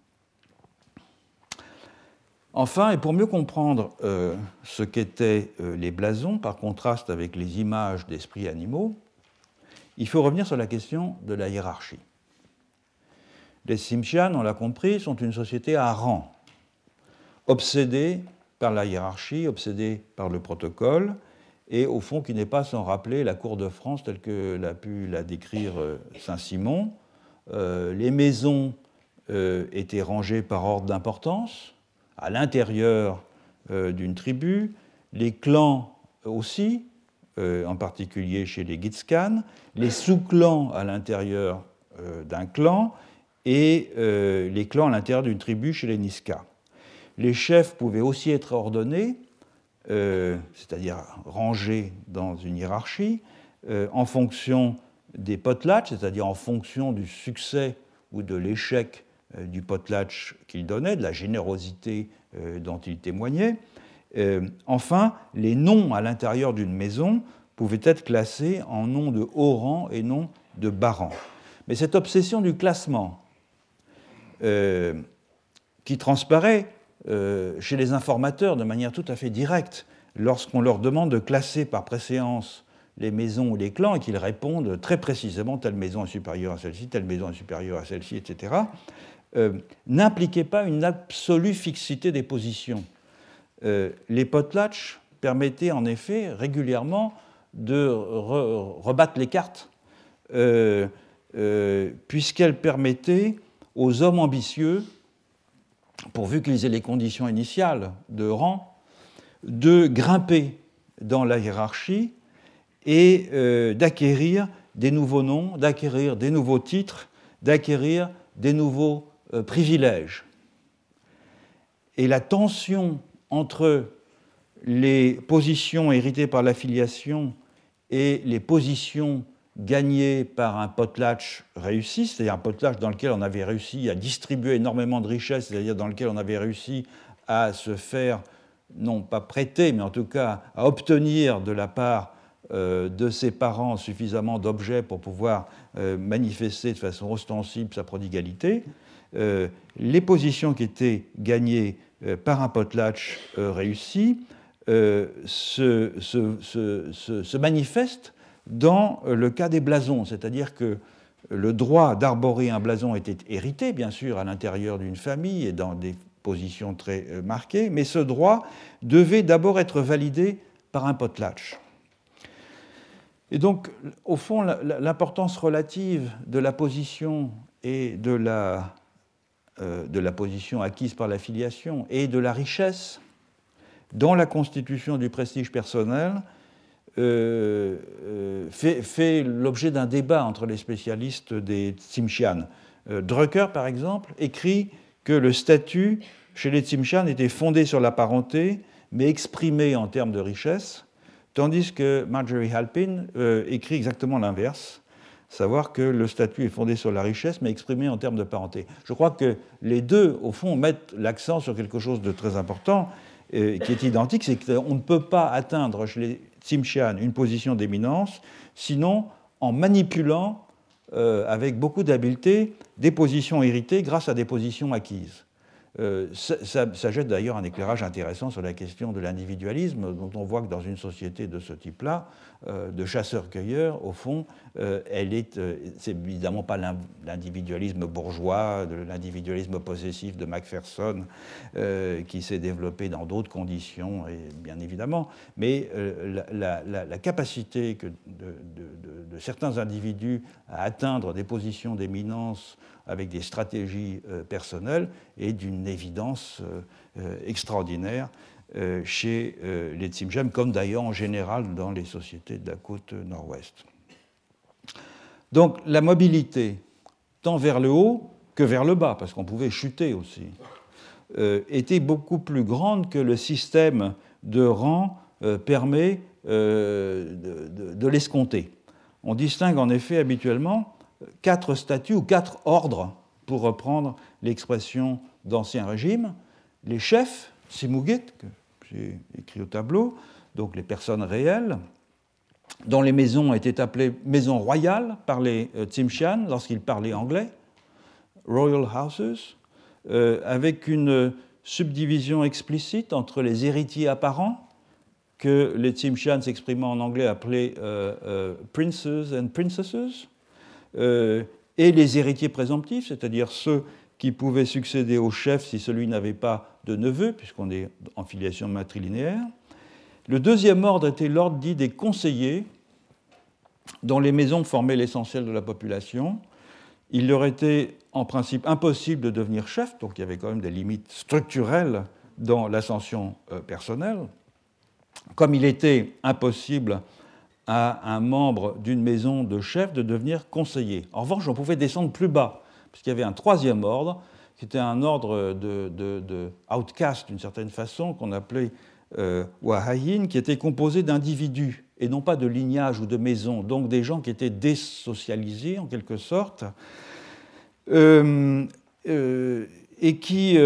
Enfin, et pour mieux comprendre ce qu'étaient les blasons, par contraste avec les images d'esprits animaux, il faut revenir sur la question de la hiérarchie. Les Tsimshian, on l'a compris, sont une société à rang, obsédée par la hiérarchie, obsédée par le protocole, et au fond qui n'est pas sans rappeler la cour de France telle que l'a pu la décrire Saint-Simon, les maisons étaient rangées par ordre d'importance, à l'intérieur d'une tribu, les clans aussi, en particulier chez les Gitskan, les sous-clans à l'intérieur d'un clan, et les clans à l'intérieur d'une tribu chez les Niska. Les chefs pouvaient aussi être ordonnés, c'est-à-dire rangés dans une hiérarchie, en fonction des potlatches, c'est-à-dire en fonction du succès ou de l'échec du potlatch qu'ils donnaient, de la générosité dont ils témoignaient. Enfin, les noms à l'intérieur d'une maison pouvaient être classés en noms de haut rang et non de bas rang. Mais cette obsession du classement, qui transparaît chez les informateurs de manière tout à fait directe lorsqu'on leur demande de classer par préséance les maisons ou les clans et qu'ils répondent très précisément telle maison est supérieure à celle-ci, telle maison est supérieure à celle-ci, etc., n'impliquait pas une absolue fixité des positions. Les potlatches permettaient en effet régulièrement de rebattre les cartes, puisqu'elles permettaient aux hommes ambitieux, pourvu qu'ils aient les conditions initiales de rang, de grimper dans la hiérarchie et d'acquérir des nouveaux noms, d'acquérir des nouveaux titres, d'acquérir des nouveaux privilèges. Et la tension entre les positions héritées par l'affiliation et les positions gagnées par un potlatch réussi, c'est-à-dire un potlatch dans lequel on avait réussi à distribuer énormément de richesses, c'est-à-dire dans lequel on avait réussi à se faire, non pas prêter, mais en tout cas à obtenir de la part de ses parents suffisamment d'objets pour pouvoir manifester de façon ostensible sa prodigalité. Les positions qui étaient gagnées par un potlatch réussi se manifestent dans le cas des blasons, c'est-à-dire que le droit d'arborer un blason était hérité, bien sûr, à l'intérieur d'une famille et dans des positions très marquées, mais ce droit devait d'abord être validé par un potlatch. Et donc, au fond, l'importance relative de la position et de la position acquise par l'affiliation et de la richesse dans la constitution du prestige personnel fait l'objet d'un débat entre les spécialistes des Tsimshian. Drucker, par exemple, écrit que le statut chez les Tsimshian était fondé sur la parenté, mais exprimé en termes de richesse, tandis que Marjorie Halpin écrit exactement l'inverse, savoir que le statut est fondé sur la richesse, mais exprimé en termes de parenté. Je crois que les deux, au fond, mettent l'accent sur quelque chose de très important, qui est identique, c'est qu'on ne peut pas atteindre chez les Tsimshian une position d'éminence, sinon en manipulant avec beaucoup d'habileté des positions héritées grâce à des positions acquises. Ça jette d'ailleurs un éclairage intéressant sur la question de l'individualisme, dont on voit que dans une société de ce type-là, de chasseurs-cueilleurs, au fond, c'est évidemment pas l'individualisme bourgeois, l'individualisme possessif de Macpherson, qui s'est développé dans d'autres conditions, et bien évidemment, mais la capacité de certains individus à atteindre des positions d'éminence avec des stratégies personnelles est d'une évidence extraordinaire chez les Tsimshian, comme d'ailleurs en général dans les sociétés de la côte nord-ouest. Donc la mobilité, tant vers le haut que vers le bas, parce qu'on pouvait chuter aussi, était beaucoup plus grande que le système de rang permet de l'escompter. On distingue en effet habituellement 4 statuts ou 4 ordres, pour reprendre l'expression d'Ancien Régime. Les chefs, Simugit, que j'ai écrit au tableau, donc les personnes réelles, dont les maisons étaient appelées maisons royales par les Tsimshian lorsqu'ils parlaient anglais, Royal Houses, avec une subdivision explicite entre les héritiers apparents, que les Tsimshian s'exprimant en anglais appelaient princes and princesses, et les héritiers présomptifs, c'est-à-dire ceux qui pouvaient succéder au chef si celui n'avait pas de neveu, puisqu'on est en filiation matrilinéaire. Le deuxième ordre était l'ordre dit des conseillers, dont les maisons formaient l'essentiel de la population. il leur était en principe impossible de devenir chef, donc il y avait quand même des limites structurelles dans l'ascension personnelle, comme il était impossible à un membre d'une maison de chef de devenir conseiller. En revanche, on pouvait descendre plus bas, puisqu'il y avait un troisième ordre, qui était un ordre de outcast, d'une certaine façon, qu'on appelait Wahayin, qui était composé d'individus, et non pas de lignage ou de maison, donc des gens qui étaient désocialisés, en quelque sorte, et qui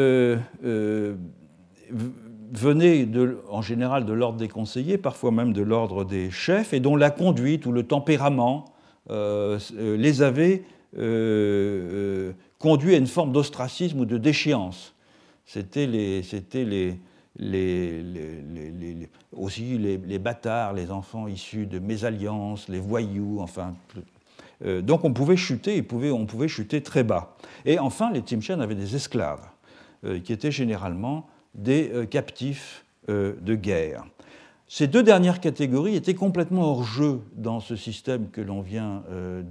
venaient en général de l'ordre des conseillers, parfois même de l'ordre des chefs, et dont la conduite ou le tempérament les avait conduits à une forme d'ostracisme ou de déchéance. C'était aussi les bâtards, les enfants issus de mésalliances, les voyous, enfin. Donc on pouvait chuter, on pouvait chuter très bas. Et enfin, les Tsimshian avaient des esclaves, qui étaient généralement des captifs de guerre. Ces deux dernières catégories étaient complètement hors jeu dans ce système que l'on vient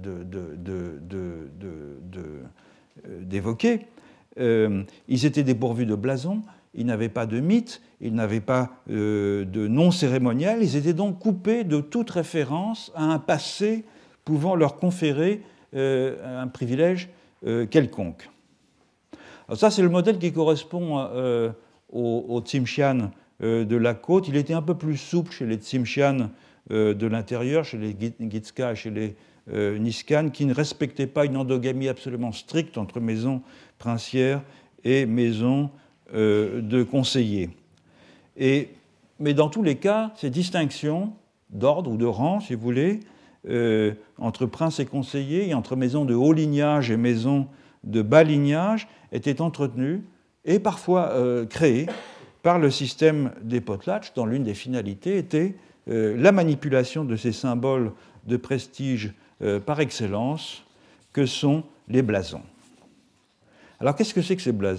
d'évoquer. Ils étaient dépourvus de blason, ils n'avaient pas de mythe, ils n'avaient pas de nom cérémonial, ils étaient donc coupés de toute référence à un passé pouvant leur conférer un privilège quelconque. Alors ça, c'est le modèle qui correspond aux Tsimshian de la côte. Il était un peu plus souple chez les Tsimshian de l'intérieur, chez les Gitska et chez les Niskan, qui ne respectaient pas une endogamie absolument stricte entre maisons princières et maisons de conseillers. Mais dans tous les cas, ces distinctions d'ordre ou de rang, si vous voulez, entre princes et conseillers, et entre maisons de haut lignage et maisons de bas lignage, étaient entretenues et parfois créées par le système des potlatches, dont l'une des finalités était la manipulation de ces symboles de prestige par excellence que sont les blasons. Alors qu'est-ce que c'est que ces blasons ?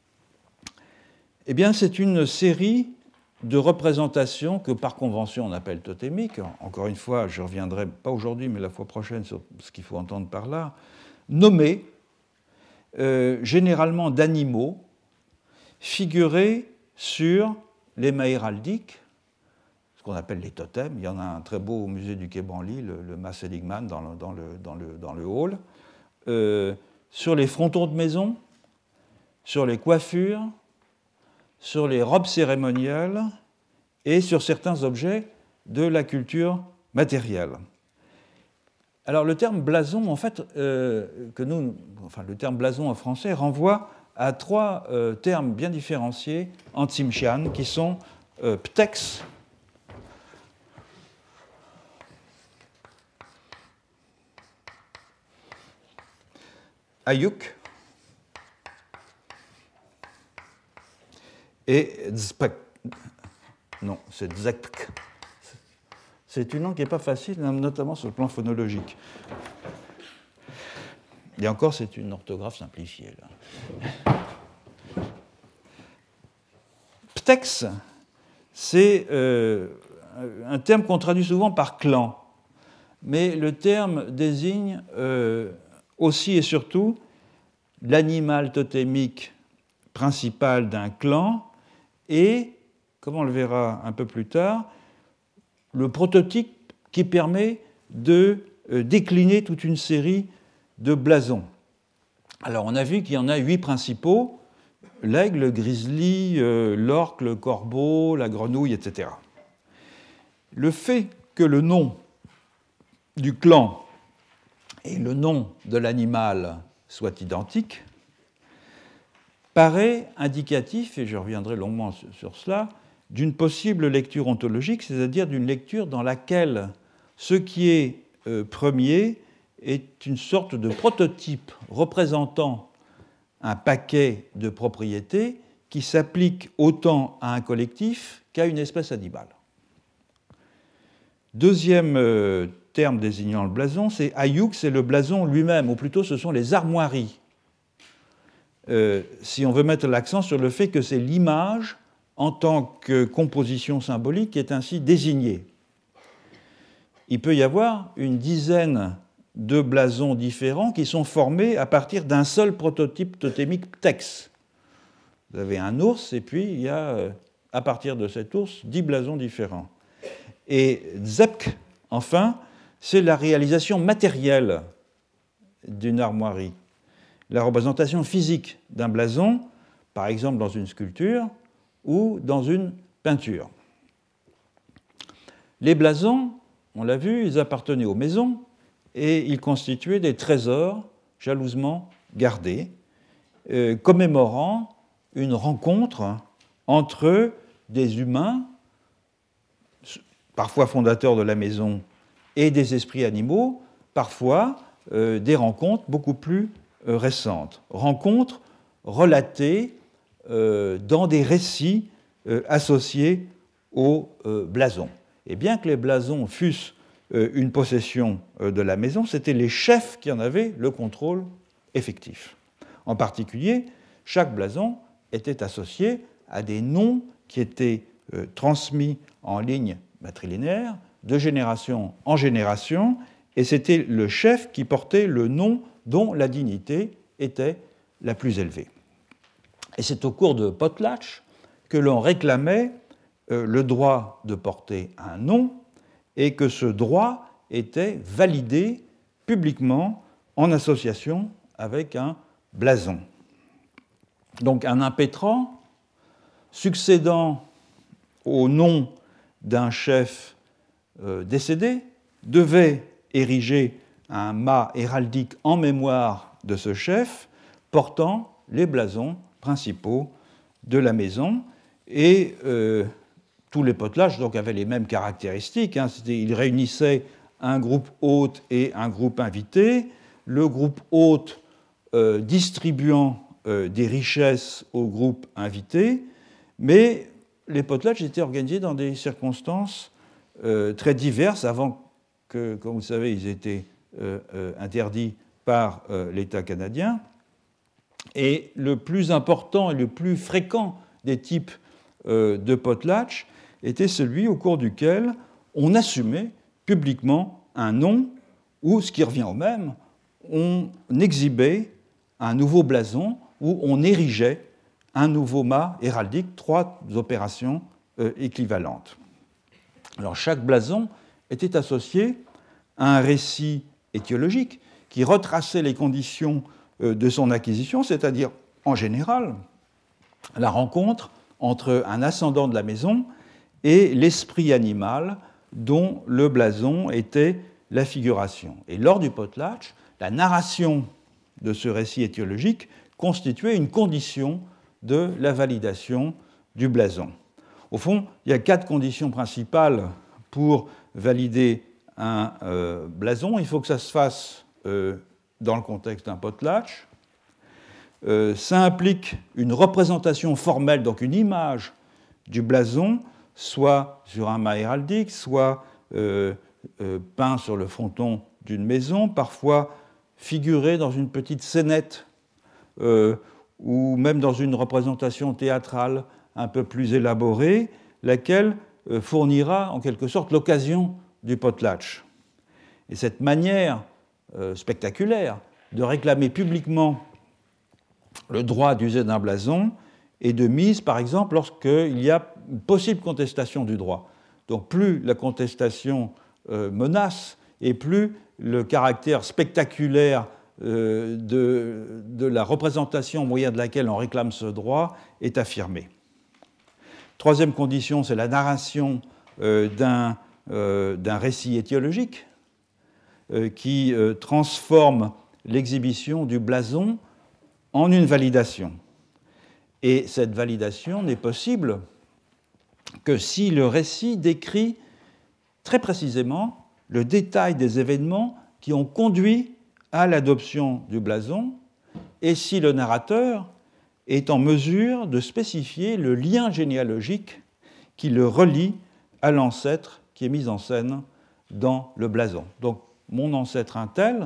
Eh bien, c'est une série de représentations que par convention on appelle totémiques. Encore une fois, je ne reviendrai pas aujourd'hui, mais la fois prochaine sur ce qu'il faut entendre par là, nommées généralement d'animaux figurés sur les mâts héraldiques, ce qu'on appelle les totems. Il y en a un très beau au musée du Quai Branly, le mât Seligman dans le hall, sur les frontons de maison, sur les coiffures, sur les robes cérémoniales et sur certains objets de la culture matérielle. Alors le terme blason, en fait, le terme blason en français renvoie à trois termes bien différenciés en Tsimshian, qui sont ptex, ayuk et dzpek. Non, c'est dzekpk. C'est une langue qui n'est pas facile, notamment sur le plan phonologique. Et encore, c'est une orthographe simplifiée. Là. Ptex, c'est un terme qu'on traduit souvent par clan, mais le terme désigne aussi et surtout l'animal totémique principal d'un clan et, comme on le verra un peu plus tard, le prototype qui permet de décliner toute une série de blasons. Alors on a vu qu'il y en a 8 principaux, l'aigle, le grizzly, l'orque, le corbeau, la grenouille, etc. Le fait que le nom du clan et le nom de l'animal soient identiques paraît indicatif, et je reviendrai longuement sur cela, d'une possible lecture ontologique, c'est-à-dire d'une lecture dans laquelle ce qui est premier est une sorte de prototype représentant un paquet de propriétés qui s'applique autant à un collectif qu'à une espèce animale. Deuxième terme désignant le blason, c'est ayuk, c'est le blason lui-même, ou plutôt ce sont les armoiries. Si on veut mettre l'accent sur le fait que c'est l'image en tant que composition symbolique qui est ainsi désignée. Il peut y avoir une dizaine de blasons différents qui sont formés à partir d'un seul prototype totémique Tex. Vous avez un ours, et puis il y a, à partir de cet ours, 10 blasons différents. Et Zepc, enfin, c'est la réalisation matérielle d'une armoirie. La représentation physique d'un blason, par exemple dans une sculpture ou dans une peinture. Les blasons, on l'a vu, ils appartenaient aux maisons et ils constituaient des trésors jalousement gardés, commémorant une rencontre entre des humains, parfois fondateurs de la maison, et des esprits animaux, parfois des rencontres beaucoup plus récentes. Rencontres relatées dans des récits associés aux blasons. Et bien que les blasons fussent une possession de la maison, c'étaient les chefs qui en avaient le contrôle effectif. En particulier, chaque blason était associé à des noms qui étaient transmis en ligne matrilinéaire de génération en génération, et c'était le chef qui portait le nom dont la dignité était la plus élevée. Et c'est au cours de potlatch que l'on réclamait le droit de porter un nom et que ce droit était validé publiquement en association avec un blason. Donc un impétrant succédant au nom d'un chef décédé devait ériger un mât héraldique en mémoire de ce chef portant les blasons principaux de la maison. Et tous les potlatchs donc, avaient les mêmes caractéristiques. Ils réunissaient un groupe hôte et un groupe invité. Le groupe hôte distribuant des richesses au groupe invité, mais les potlatchs étaient organisés dans des circonstances très diverses avant que, comme vous le savez, ils étaient interdits par l'État canadien. Et le plus important et le plus fréquent des types de potlatch était celui au cours duquel on assumait publiquement un nom ou, ce qui revient au même, on exhibait un nouveau blason ou on érigeait un nouveau mât héraldique, 3 opérations équivalentes. Alors chaque blason était associé à un récit étiologique qui retraçait les conditions de son acquisition, c'est-à-dire, en général, la rencontre entre un ascendant de la maison et l'esprit animal dont le blason était la figuration. Et lors du potlatch, la narration de ce récit étiologique constituait une condition de la validation du blason. Au fond, il y a 4 conditions principales pour valider un blason. Il faut que ça se fasse dans le contexte d'un potlatch. Ça implique une représentation formelle, donc une image du blason, soit sur un mât héraldique, soit peint sur le fronton d'une maison, parfois figuré dans une petite scénette ou même dans une représentation théâtrale un peu plus élaborée, laquelle fournira en quelque sorte l'occasion du potlatch. Et cette manière spectaculaire de réclamer publiquement le droit d'user d'un blason est de mise, par exemple, lorsqu'il y a une possible contestation du droit. Donc plus la contestation menace et plus le caractère spectaculaire de la représentation au moyen de laquelle on réclame ce droit est affirmé. Troisième condition, c'est la narration d'un récit étiologique qui transforme l'exhibition du blason en une validation. Et cette validation n'est possible que si le récit décrit très précisément le détail des événements qui ont conduit à l'adoption du blason et si le narrateur est en mesure de spécifier le lien généalogique qui le relie à l'ancêtre qui est mis en scène dans le blason. Donc, mon ancêtre un tel,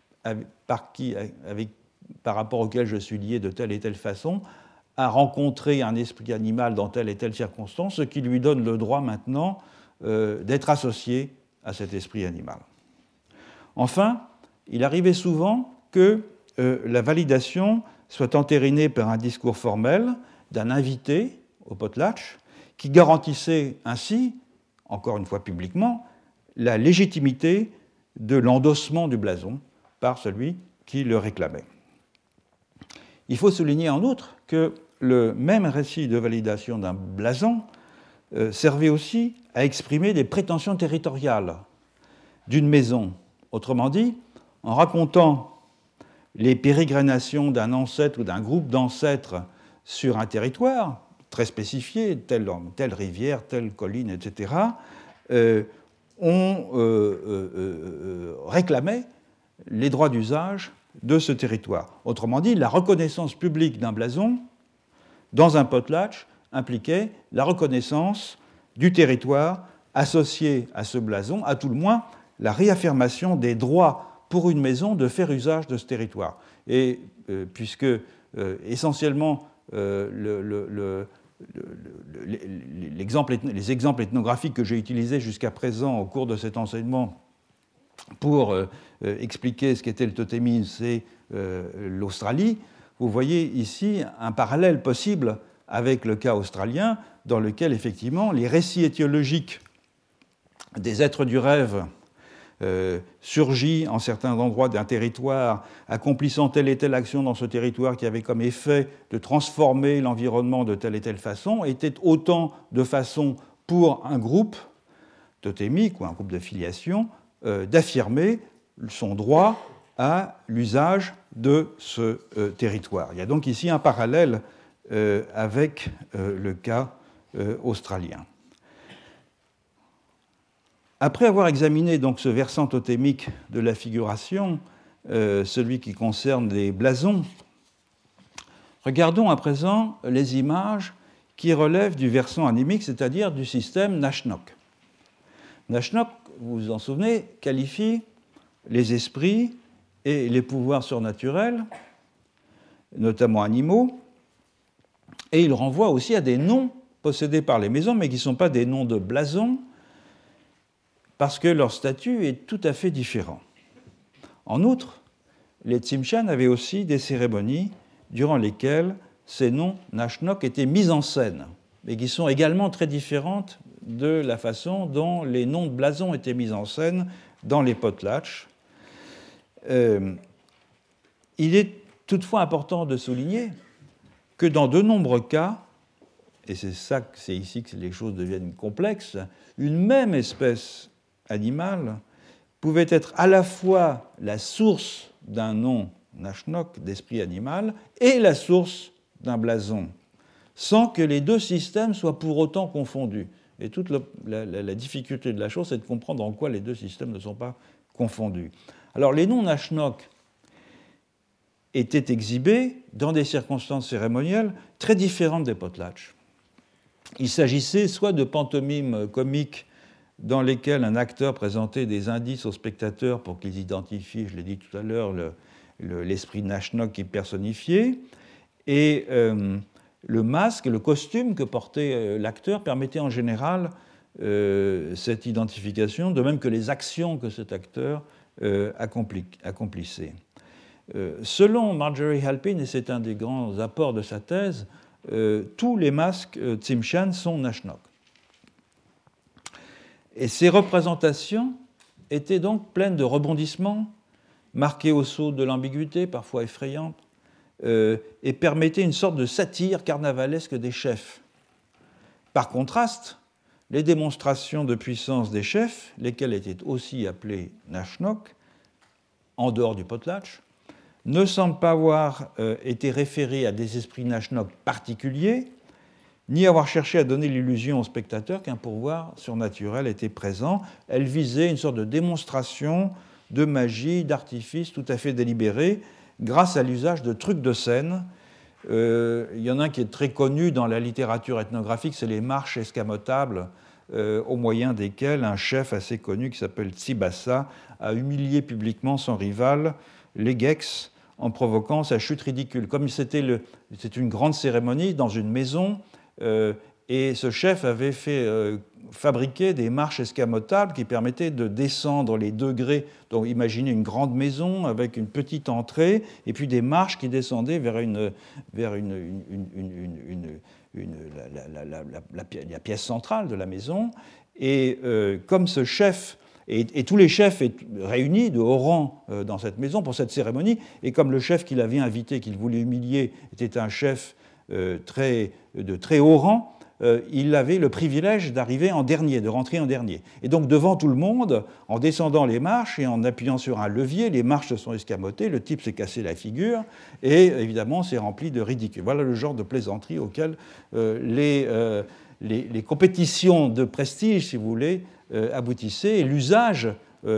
par rapport auquel je suis lié de telle et telle façon, a rencontré un esprit animal dans telle et telle circonstance, ce qui lui donne le droit maintenant d'être associé à cet esprit animal. Enfin, il arrivait souvent que la validation soit entérinée par un discours formel d'un invité au potlatch, qui garantissait ainsi, encore une fois publiquement, la légitimité de l'endossement du blason par celui qui le réclamait. Il faut souligner en outre que le même récit de validation d'un blason servait aussi à exprimer des prétentions territoriales d'une maison. Autrement dit, en racontant les pérégrinations d'un ancêtre ou d'un groupe d'ancêtres sur un territoire très spécifié, telle rivière, telle colline, etc., on réclamait les droits d'usage de ce territoire. Autrement dit, la reconnaissance publique d'un blason dans un potlatch impliquait la reconnaissance du territoire associé à ce blason, à tout le moins la réaffirmation des droits pour une maison de faire usage de ce territoire. Et puisque essentiellement les exemples ethnographiques que j'ai utilisés jusqu'à présent au cours de cet enseignement pour expliquer ce qu'était le totémisme, c'est l'Australie, vous voyez ici un parallèle possible avec le cas australien, dans lequel effectivement les récits étiologiques des êtres du rêve surgit en certains endroits d'un territoire, accomplissant telle et telle action dans ce territoire qui avait comme effet de transformer l'environnement de telle et telle façon, était autant de façons pour un groupe totémique ou un groupe de filiation d'affirmer son droit à l'usage de ce territoire. Il y a donc ici un parallèle avec le cas australien. Après avoir examiné donc ce versant totémique de la figuration, celui qui concerne les blasons, regardons à présent les images qui relèvent du versant animique, c'est-à-dire du système Nashnok. Nashnok, vous vous en souvenez, qualifie les esprits et les pouvoirs surnaturels, notamment animaux, et il renvoie aussi à des noms possédés par les maisons, mais qui ne sont pas des noms de blasons, parce que leur statut est tout à fait différent. En outre, les Tsimshian avaient aussi des cérémonies durant lesquelles ces noms Nashnok étaient mis en scène, et qui sont également très différentes de la façon dont les noms de blasons étaient mis en scène dans les potlatchs. Il est toutefois important de souligner que dans de nombreux cas, et c'est ici que les choses deviennent complexes, une même espèce animale pouvait être à la fois la source d'un nom Nashnok, d'esprit animal, et la source d'un blason, sans que les deux systèmes soient pour autant confondus. Et toute la difficulté de la chose, c'est de comprendre en quoi les deux systèmes ne sont pas confondus. Alors, les noms Nashnok étaient exhibés dans des circonstances cérémonielles très différentes des potlatchs. Il s'agissait soit de pantomimes comiques dans lesquelles un acteur présentait des indices aux spectateurs pour qu'ils identifient, je l'ai dit tout à l'heure, l'esprit Nashnok qui est personnifié, et le masque, le costume que portait l'acteur permettait en général cette identification, de même que les actions que cet acteur accomplissait. Selon Marjorie Halpin, et c'est un des grands apports de sa thèse, tous les masques Tsimshian sont Nashnok. Et ces représentations étaient donc pleines de rebondissements, marquées au sceau de l'ambiguïté, parfois effrayante, et permettaient une sorte de satire carnavalesque des chefs. Par contraste, les démonstrations de puissance des chefs, lesquels étaient aussi appelés Nashnok, en dehors du potlatch, ne semblent pas avoir été référées à des esprits Nashnok particuliers, ni avoir cherché à donner l'illusion aux spectateurs qu'un pouvoir surnaturel était présent. Elles visaient une sorte de démonstration de magie, d'artifice tout à fait délibérée, grâce à l'usage de trucs de scène. Il y en a un qui est très connu dans la littérature ethnographique, c'est les marches escamotables, au moyen desquelles un chef assez connu qui s'appelle Tsibasa a humilié publiquement son rival, l'Egex, en provoquant sa chute ridicule. Comme c'était une grande cérémonie dans une maison, et ce chef avait fait fabriquer des marches escamotables qui permettaient de descendre les degrés. Donc imaginez une grande maison avec une petite entrée et puis des marches qui descendaient vers la pièce centrale de la maison. Et comme ce chef, et tous les chefs étaient réunis de haut rang dans cette maison pour cette cérémonie, et comme le chef qu'il avait invité, qu'il voulait humilier, était un chef de très haut rang, il avait le privilège d'arriver en dernier, de rentrer en dernier. Et donc devant tout le monde, en descendant les marches et en appuyant sur un levier, les marches se sont escamotées, le type s'est cassé la figure et évidemment c'est rempli de ridicule. Voilà le genre de plaisanterie auquel les compétitions de prestige, si vous voulez, aboutissaient, et l'usage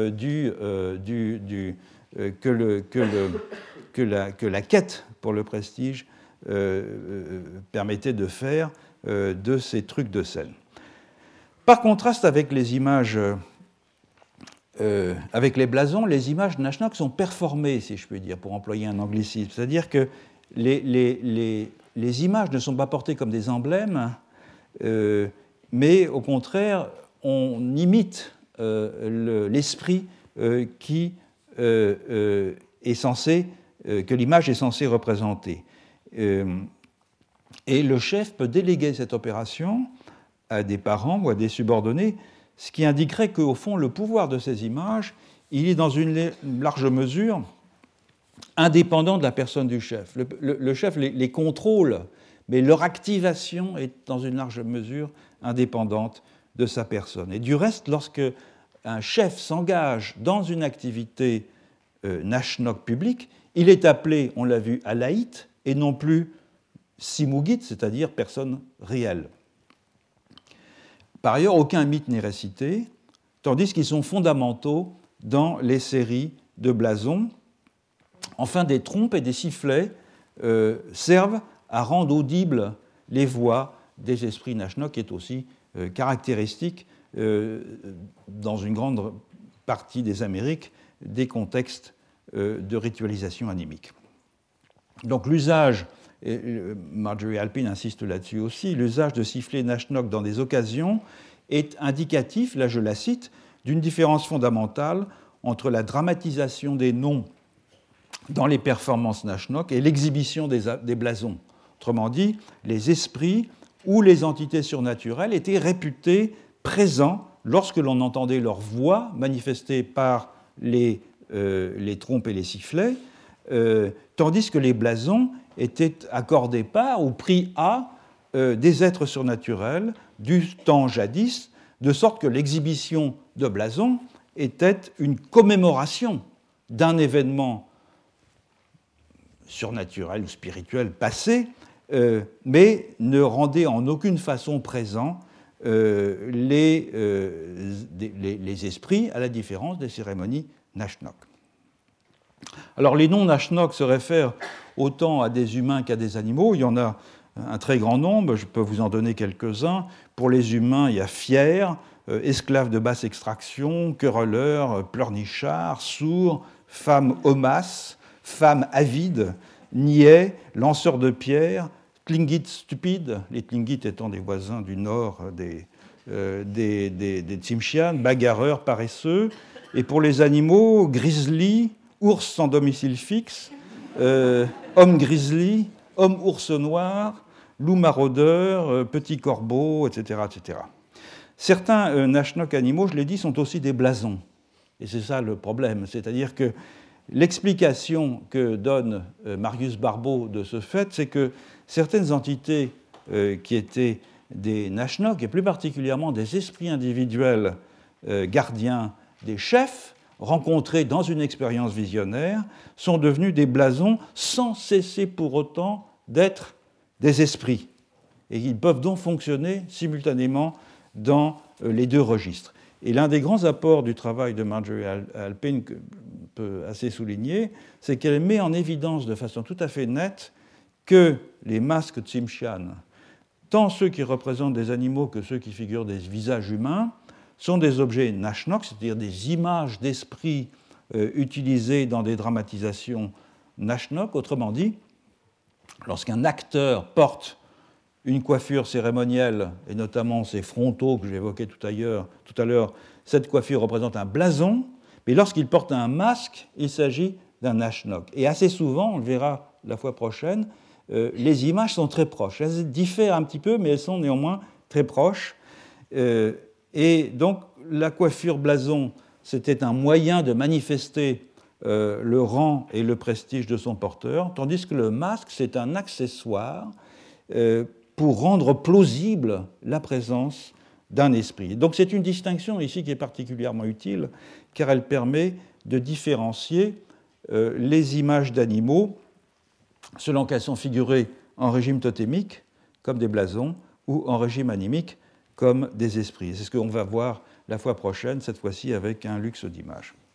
que la quête pour le prestige permettait de faire de ces trucs de scène. Par contraste avec les images, avec les blasons, les images de Nashnock sont performées, si je puis dire, pour employer un anglicisme. C'est-à-dire que les images ne sont pas portées comme des emblèmes, mais au contraire, on imite l'esprit qui est censé, que l'image est censée représenter. Et le chef peut déléguer cette opération à des parents ou à des subordonnés, ce qui indiquerait qu'au fond, le pouvoir de ces images, il est dans une large mesure indépendant de la personne du chef. Le chef les contrôle, mais leur activation est dans une large mesure indépendante de sa personne. Et du reste, lorsque un chef s'engage dans une activité Nashnock publique, il est appelé, on l'a vu, alaït, et non plus simugit, c'est-à-dire personne réelle. Par ailleurs, aucun mythe n'est récité, tandis qu'ils sont fondamentaux dans les séries de blasons. Enfin, des trompes et des sifflets servent à rendre audibles les voix des esprits Nashnock, qui est aussi caractéristique dans une grande partie des Amériques des contextes de ritualisation animique. Donc l'usage, et Marjorie Alpine insiste là-dessus aussi, l'usage de sifflets Nashnock dans des occasions est indicatif, là je la cite, d'une différence fondamentale entre la dramatisation des noms dans les performances Nashnock et l'exhibition des blasons. Autrement dit, les esprits ou les entités surnaturelles étaient réputés présents lorsque l'on entendait leur voix manifestée par les trompes et les sifflets, tandis que les blasons étaient accordés par ou pris à des êtres surnaturels du temps jadis, de sorte que l'exhibition de blasons était une commémoration d'un événement surnaturel ou spirituel passé, mais ne rendait en aucune façon présent les esprits, à la différence des cérémonies Nashnock. Alors les noms Nashnock se réfèrent autant à des humains qu'à des animaux. Il y en a un très grand nombre, je peux vous en donner quelques-uns. Pour les humains, il y a fier, esclave de basse extraction, querelleur, pleurnichard, sourd, femme homasse, femme avide, niais, lanceur de pierre, tlingit stupide, les tlingits étant des voisins du nord des Tsimshian, bagarreur paresseux. Et pour les animaux, grizzly, ours sans domicile fixe, homme grizzly, homme ours noir, loup maraudeur, petit corbeau, etc. etc. Certains Nashnock animaux, je l'ai dit, sont aussi des blasons. Et c'est ça le problème. C'est-à-dire que l'explication que donne Marius Barbeau de ce fait, c'est que certaines entités qui étaient des Nashnock, et plus particulièrement des esprits individuels gardiens des chefs, rencontrés dans une expérience visionnaire, sont devenus des blasons sans cesser pour autant d'être des esprits. Et ils peuvent donc fonctionner simultanément dans les deux registres. Et l'un des grands apports du travail de Marjorie Alpine, que on peut assez souligner, c'est qu'elle met en évidence de façon tout à fait nette que les masques Tsimshian, tant ceux qui représentent des animaux que ceux qui figurent des visages humains, sont des objets Nashnock, c'est-à-dire des images d'esprit utilisées dans des dramatisations Nashnock. Autrement dit, lorsqu'un acteur porte une coiffure cérémonielle, et notamment ces frontaux que j'évoquais tout à l'heure, cette coiffure représente un blason, mais lorsqu'il porte un masque, il s'agit d'un ashnock. Et assez souvent, on le verra la fois prochaine, les images sont très proches. Elles diffèrent un petit peu, mais elles sont néanmoins très proches. Et donc, la coiffure blason, c'était un moyen de manifester le rang et le prestige de son porteur, tandis que le masque, c'est un accessoire pour rendre plausible la présence d'un esprit. Donc c'est une distinction ici qui est particulièrement utile, car elle permet de différencier les images d'animaux selon qu'elles sont figurées en régime totémique, comme des blasons, ou en régime animique, comme des esprits. C'est ce qu'on va voir la fois prochaine, cette fois-ci avec un luxe d'images.